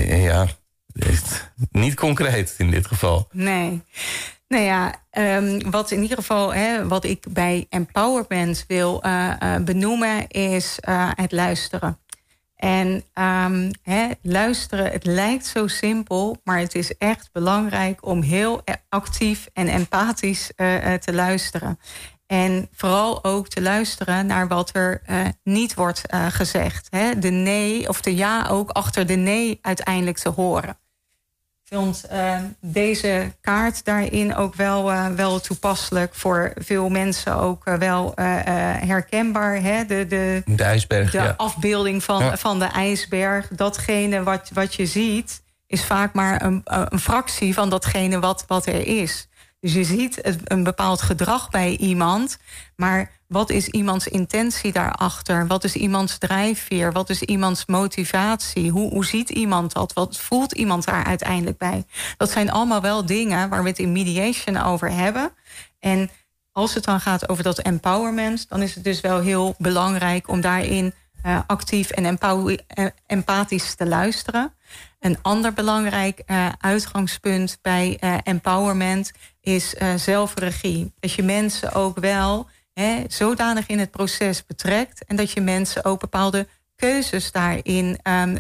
Niet concreet in dit geval. Nee. Nou ja, wat in ieder geval, wat ik bij empowerment wil benoemen, is het luisteren. En luisteren, het lijkt zo simpel, maar het is echt belangrijk om heel actief en empathisch te luisteren. En vooral ook te luisteren naar wat er niet wordt gezegd. De nee of de ja ook achter de nee uiteindelijk te horen. Ik vond deze kaart daarin ook wel toepasselijk. Voor veel mensen ook wel herkenbaar. De ijsberg, de afbeelding van de ijsberg. Datgene wat je ziet is vaak maar een fractie van datgene wat er is. Dus je ziet een bepaald gedrag bij iemand, maar wat is iemands intentie daarachter? Wat is iemands drijfveer? Wat is iemands motivatie? Hoe ziet iemand dat? Wat voelt iemand daar uiteindelijk bij? Dat zijn allemaal wel dingen waar we het in mediation over hebben. En als het dan gaat over dat empowerment, dan is het dus wel heel belangrijk om daarin actief en empathisch te luisteren. Een ander belangrijk uitgangspunt bij empowerment is zelfregie. Dat je mensen ook wel zodanig in het proces betrekt en dat je mensen ook bepaalde keuzes daarin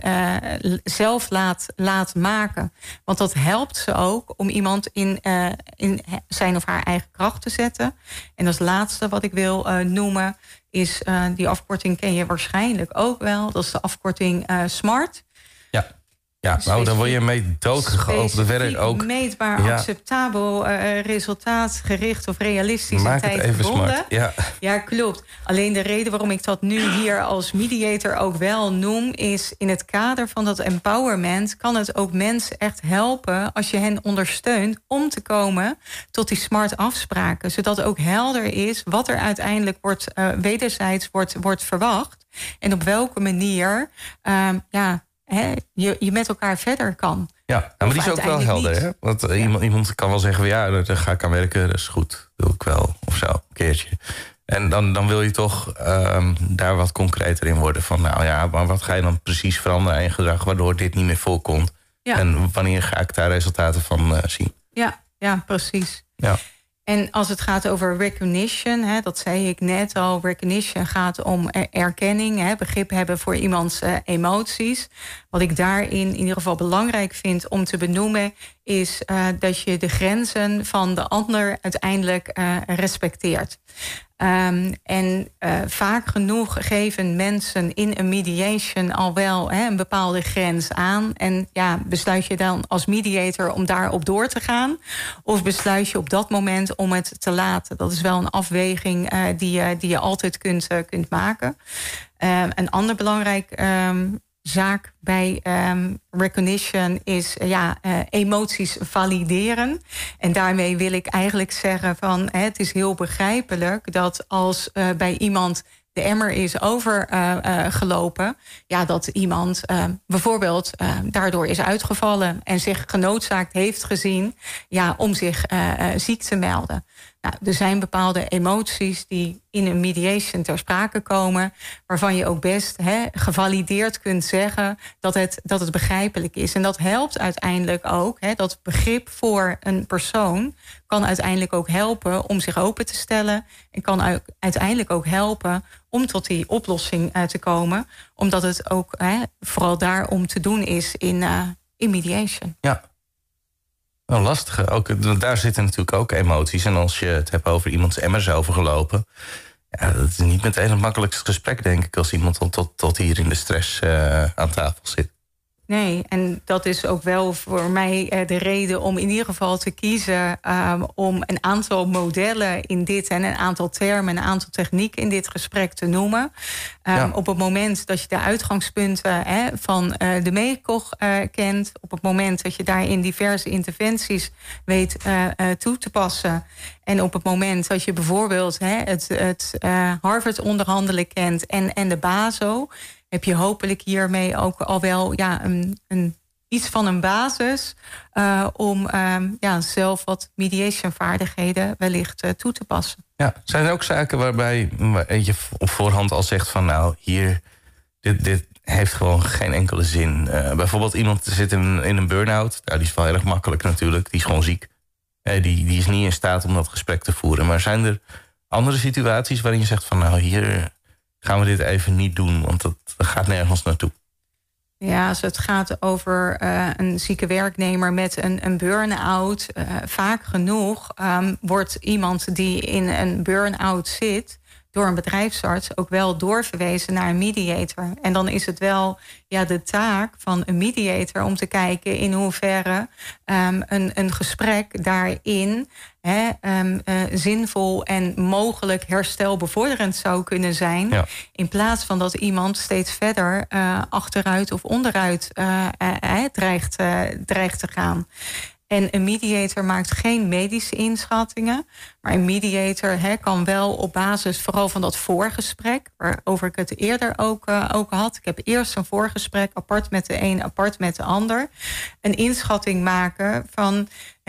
zelf laat maken. Want dat helpt ze ook om iemand in zijn of haar eigen kracht te zetten. En als laatste wat ik wil noemen is, die afkorting ken je waarschijnlijk ook wel. Dat is de afkorting SMART. Ja, nou, dan word je mee doodgeopend. Werk ook. Meetbaar, acceptabel, resultaatgericht of realistisch Maak en tijdgebonden. Ja, klopt. Alleen de reden waarom ik dat nu hier als mediator ook wel noem, is in het kader van dat empowerment kan het ook mensen echt helpen als je hen ondersteunt om te komen tot die smart afspraken. Zodat ook helder is wat er uiteindelijk wederzijds wordt verwacht. En op welke manier je met elkaar verder kan. Ja, maar die is ook wel helder. Hè? Want iemand kan wel zeggen, daar ga ik aan werken, dat is goed. Doe ik wel, of zo, een keertje. En dan wil je toch daar wat concreter in worden. Van maar wat ga je dan precies veranderen aan je gedrag, waardoor dit niet meer voorkomt? Ja. En wanneer ga ik daar resultaten van zien? Ja, precies. Ja. En als het gaat over recognition, dat zei ik net al, recognition gaat om erkenning, begrip hebben voor iemands emoties. Wat ik daarin in ieder geval belangrijk vind om te benoemen, is dat je de grenzen van de ander uiteindelijk respecteert. Vaak genoeg geven mensen in een mediation al wel een bepaalde grens aan. En besluit je dan als mediator om daarop door te gaan? Of besluit je op dat moment om het te laten? Dat is wel een afweging die je altijd kunt maken. Een ander belangrijk zaak bij recognition is emoties valideren. En daarmee wil ik eigenlijk zeggen van het is heel begrijpelijk dat als bij iemand de emmer is overgelopen, dat iemand bijvoorbeeld daardoor is uitgevallen en zich genoodzaakt heeft gezien om zich ziek te melden. Nou, er zijn bepaalde emoties die in een mediation ter sprake komen, waarvan je ook best gevalideerd kunt zeggen dat het begrijpelijk is. En dat helpt uiteindelijk ook. Dat begrip voor een persoon kan uiteindelijk ook helpen om zich open te stellen. En kan uiteindelijk ook helpen om tot die oplossing te komen. Omdat het ook vooral daarom te doen is in mediation. Ja. Wel lastig. Ook, daar zitten natuurlijk ook emoties. En als je het hebt over iemands emmer is overgelopen, dat is niet meteen het makkelijkste gesprek, denk ik, als iemand tot hier in de stress aan tafel zit. Nee, en dat is ook wel voor mij de reden om in ieder geval te kiezen om een aantal modellen in dit en een aantal termen, een aantal technieken in dit gesprek te noemen. Op het moment dat je de uitgangspunten van de MECOG kent, op het moment dat je daarin diverse interventies weet toe te passen, en op het moment dat je bijvoorbeeld het Harvard-onderhandelen kent en de BASO, heb je hopelijk hiermee ook al wel iets van een basis om zelf wat mediation-vaardigheden wellicht toe te passen. Ja, zijn er ook zaken waarbij je op voorhand al zegt van nou, hier, dit heeft gewoon geen enkele zin. Bijvoorbeeld iemand zit in een burn-out. Nou, die is wel erg makkelijk natuurlijk. Die is gewoon ziek. Die is niet in staat om dat gesprek te voeren. Maar zijn er andere situaties waarin je zegt van nou, hier gaan we dit even niet doen, want dat gaat nergens naartoe? Ja, als het gaat over een zieke werknemer met een burn-out, vaak genoeg wordt iemand die in een burn-out zit door een bedrijfsarts ook wel doorverwezen naar een mediator. En dan is het wel de taak van een mediator om te kijken in hoeverre een gesprek daarin zinvol en mogelijk herstelbevorderend zou kunnen zijn. Ja. In plaats van dat iemand steeds verder achteruit of onderuit dreigt te gaan. En een mediator maakt geen medische inschattingen. Maar een mediator kan wel op basis vooral van dat voorgesprek, waarover ik het eerder ook had. Ik heb eerst een voorgesprek, apart met de een, apart met de ander. Een inschatting maken van,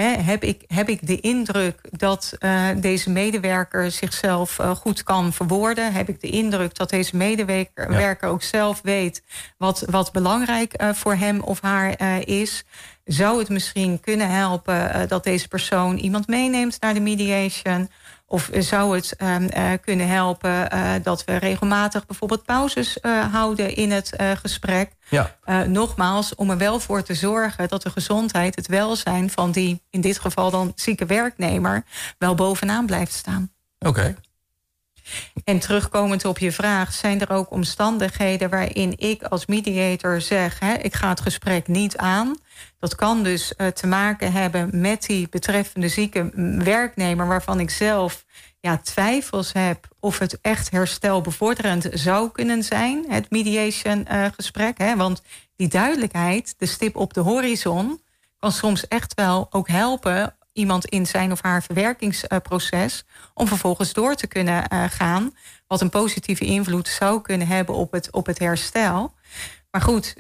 heb ik de indruk dat deze medewerker zichzelf goed kan verwoorden? Heb ik de indruk dat deze medewerker ook zelf weet wat belangrijk voor hem of haar is? Zou het misschien kunnen helpen dat deze persoon iemand meeneemt naar de mediation? Of zou het kunnen helpen dat we regelmatig bijvoorbeeld pauzes houden in het gesprek? Ja. Nogmaals, om er wel voor te zorgen dat de gezondheid, het welzijn van die, in dit geval dan zieke werknemer, wel bovenaan blijft staan. Oké. En terugkomend op je vraag, zijn er ook omstandigheden waarin ik als mediator zeg, ik ga het gesprek niet aan. Dat kan dus te maken hebben met die betreffende zieke werknemer, waarvan ik zelf twijfels heb of het echt herstelbevorderend zou kunnen zijn, het mediation gesprek. Want die duidelijkheid, de stip op de horizon, kan soms echt wel ook helpen iemand in zijn of haar verwerkingsproces om vervolgens door te kunnen gaan, wat een positieve invloed zou kunnen hebben op het herstel. Maar goed,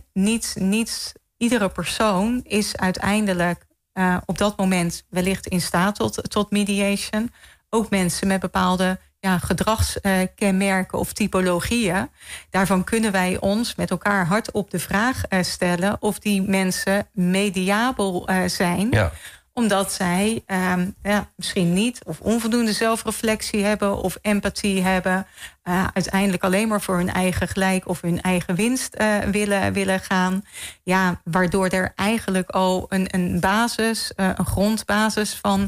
niet iedere persoon is uiteindelijk op dat moment wellicht in staat tot mediation. Ook mensen met bepaalde gedragskenmerken of typologieën. Daarvan kunnen wij ons met elkaar hardop de vraag stellen of die mensen mediabel zijn. Ja. Omdat zij misschien niet of onvoldoende zelfreflectie hebben of empathie hebben. Uiteindelijk alleen maar voor hun eigen gelijk of hun eigen winst willen gaan. Ja, waardoor er eigenlijk al een basis, een grondbasis van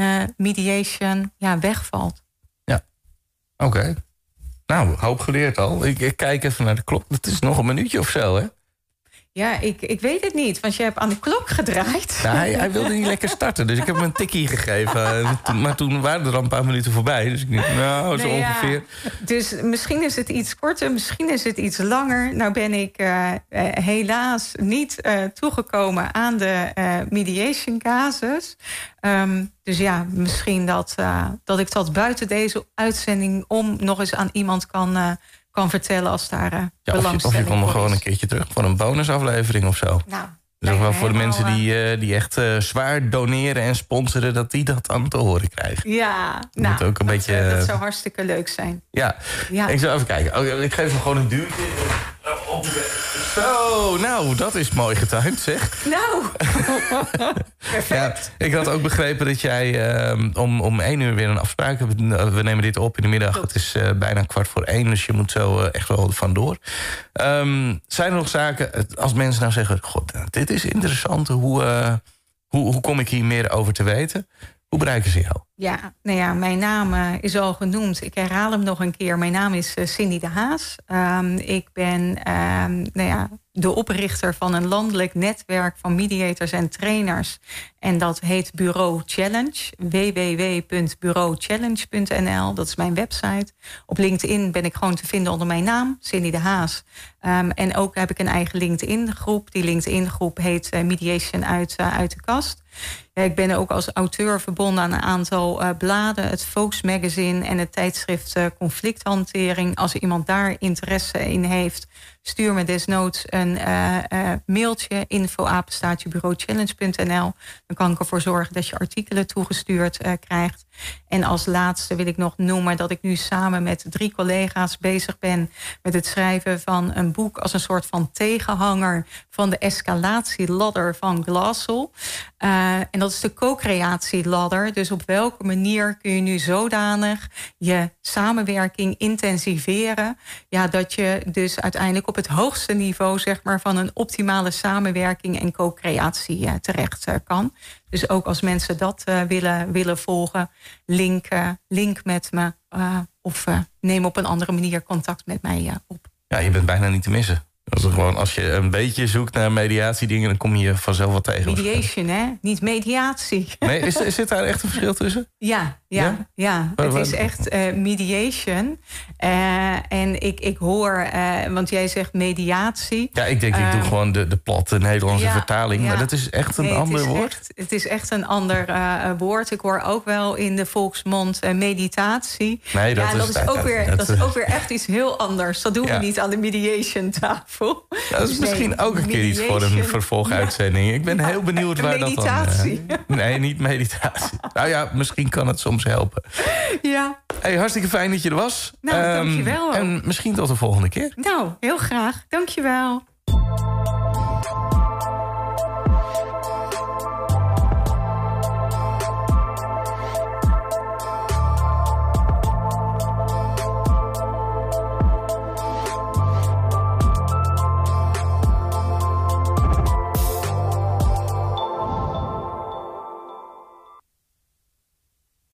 mediation wegvalt. Ja, oké. Nou, hoop geleerd al. Ik kijk even naar de klok. Het is nog een minuutje of zo, hè? Ja, ik weet het niet, want je hebt aan de klok gedraaid. Nou, hij wilde niet lekker starten, dus ik heb hem een tikkie gegeven. Maar toen waren er al een paar minuten voorbij. Dus ik dacht, nou, zo ongeveer. Ja. Dus misschien is het iets korter, misschien is het iets langer. Nou ben ik helaas niet toegekomen aan de mediation casus. Dus ja, misschien dat ik dat buiten deze uitzending om nog eens aan iemand kan vertellen als daar belangstelling of je komt nog voor gewoon is. een keertje terug voor een bonusaflevering of zo. Nou, dus ook wel voor de mensen die echt zwaar doneren en sponsoren, dat die dat dan te horen krijgen. Ja, ook een beetje, dat zou hartstikke leuk zijn. Ja. Ik zal even kijken. Ik geef hem gewoon een duwtje. Zo, nou, dat is mooi getimed, zeg. Nou, perfect. Ja, ik had ook begrepen dat jij om 1 uur weer een afspraak hebt. We nemen dit op in de middag. Het is bijna 1:15, dus je moet zo echt wel vandoor. Zijn er nog zaken, als mensen nou zeggen, god, dit is interessant. Hoe kom ik hier meer over te weten? Hoe bereiken ze jou? Ja, nou ja, mijn naam is al genoemd. Ik herhaal hem nog een keer. Mijn naam is Cindy de Haas. Ik ben de oprichter van een landelijk netwerk van mediators en trainers. En dat heet Bureau Challenge. www.bureauchallenge.nl. Dat is mijn website. Op LinkedIn ben ik gewoon te vinden onder mijn naam, Cindy de Haas. En ook heb ik een eigen LinkedIn-groep. Die LinkedIn-groep heet Mediation uit de kast. Ja, ik ben ook als auteur verbonden aan een aantal bladen. Het Volks Magazine en het tijdschrift Conflicthantering. Als iemand daar interesse in heeft, stuur me desnoods een mailtje. info@bureauchallenge.nl. Dan kan ik ervoor zorgen dat je artikelen toegestuurd krijgt. En als laatste wil ik nog noemen dat ik nu samen met 3 collega's bezig ben met het schrijven van een boek als een soort van tegenhanger van de escalatieladder van Glassel. En dat is de co-creatieladder. Dus op welke manier kun je nu zodanig je samenwerking intensiveren, ja, dat je dus uiteindelijk op het hoogste niveau, zeg maar, van een optimale samenwerking en co-creatie terecht kan. Dus ook als mensen dat willen volgen, link met me of neem op een andere manier contact met mij op. Ja, je bent bijna niet te missen. Als je een beetje zoekt naar mediatiedingen, dan kom je vanzelf wat tegen. Mediation, hè? Niet mediatie. Nee, zit daar echt een verschil tussen? Ja. Het is echt mediation. En ik hoor, want jij zegt mediatie. Ja, ik denk, ik doe gewoon de platte Nederlandse vertaling. Maar dat is echt een ander woord? Het is echt een ander woord. Ik hoor ook wel in de volksmond meditatie. Nee, dat is ook weer echt iets heel anders. Dat doen we niet aan de mediation tafel. Dat is misschien ook een keer iets voor een vervolguitzending. Ik ben heel benieuwd waar meditatie. dat dan... nee, niet meditatie. Nou ja, misschien kan het soms helpen. Ja. Hey, hartstikke fijn dat je er was. Nou, dankjewel. En misschien tot de volgende keer. Nou, heel graag. Dankjewel.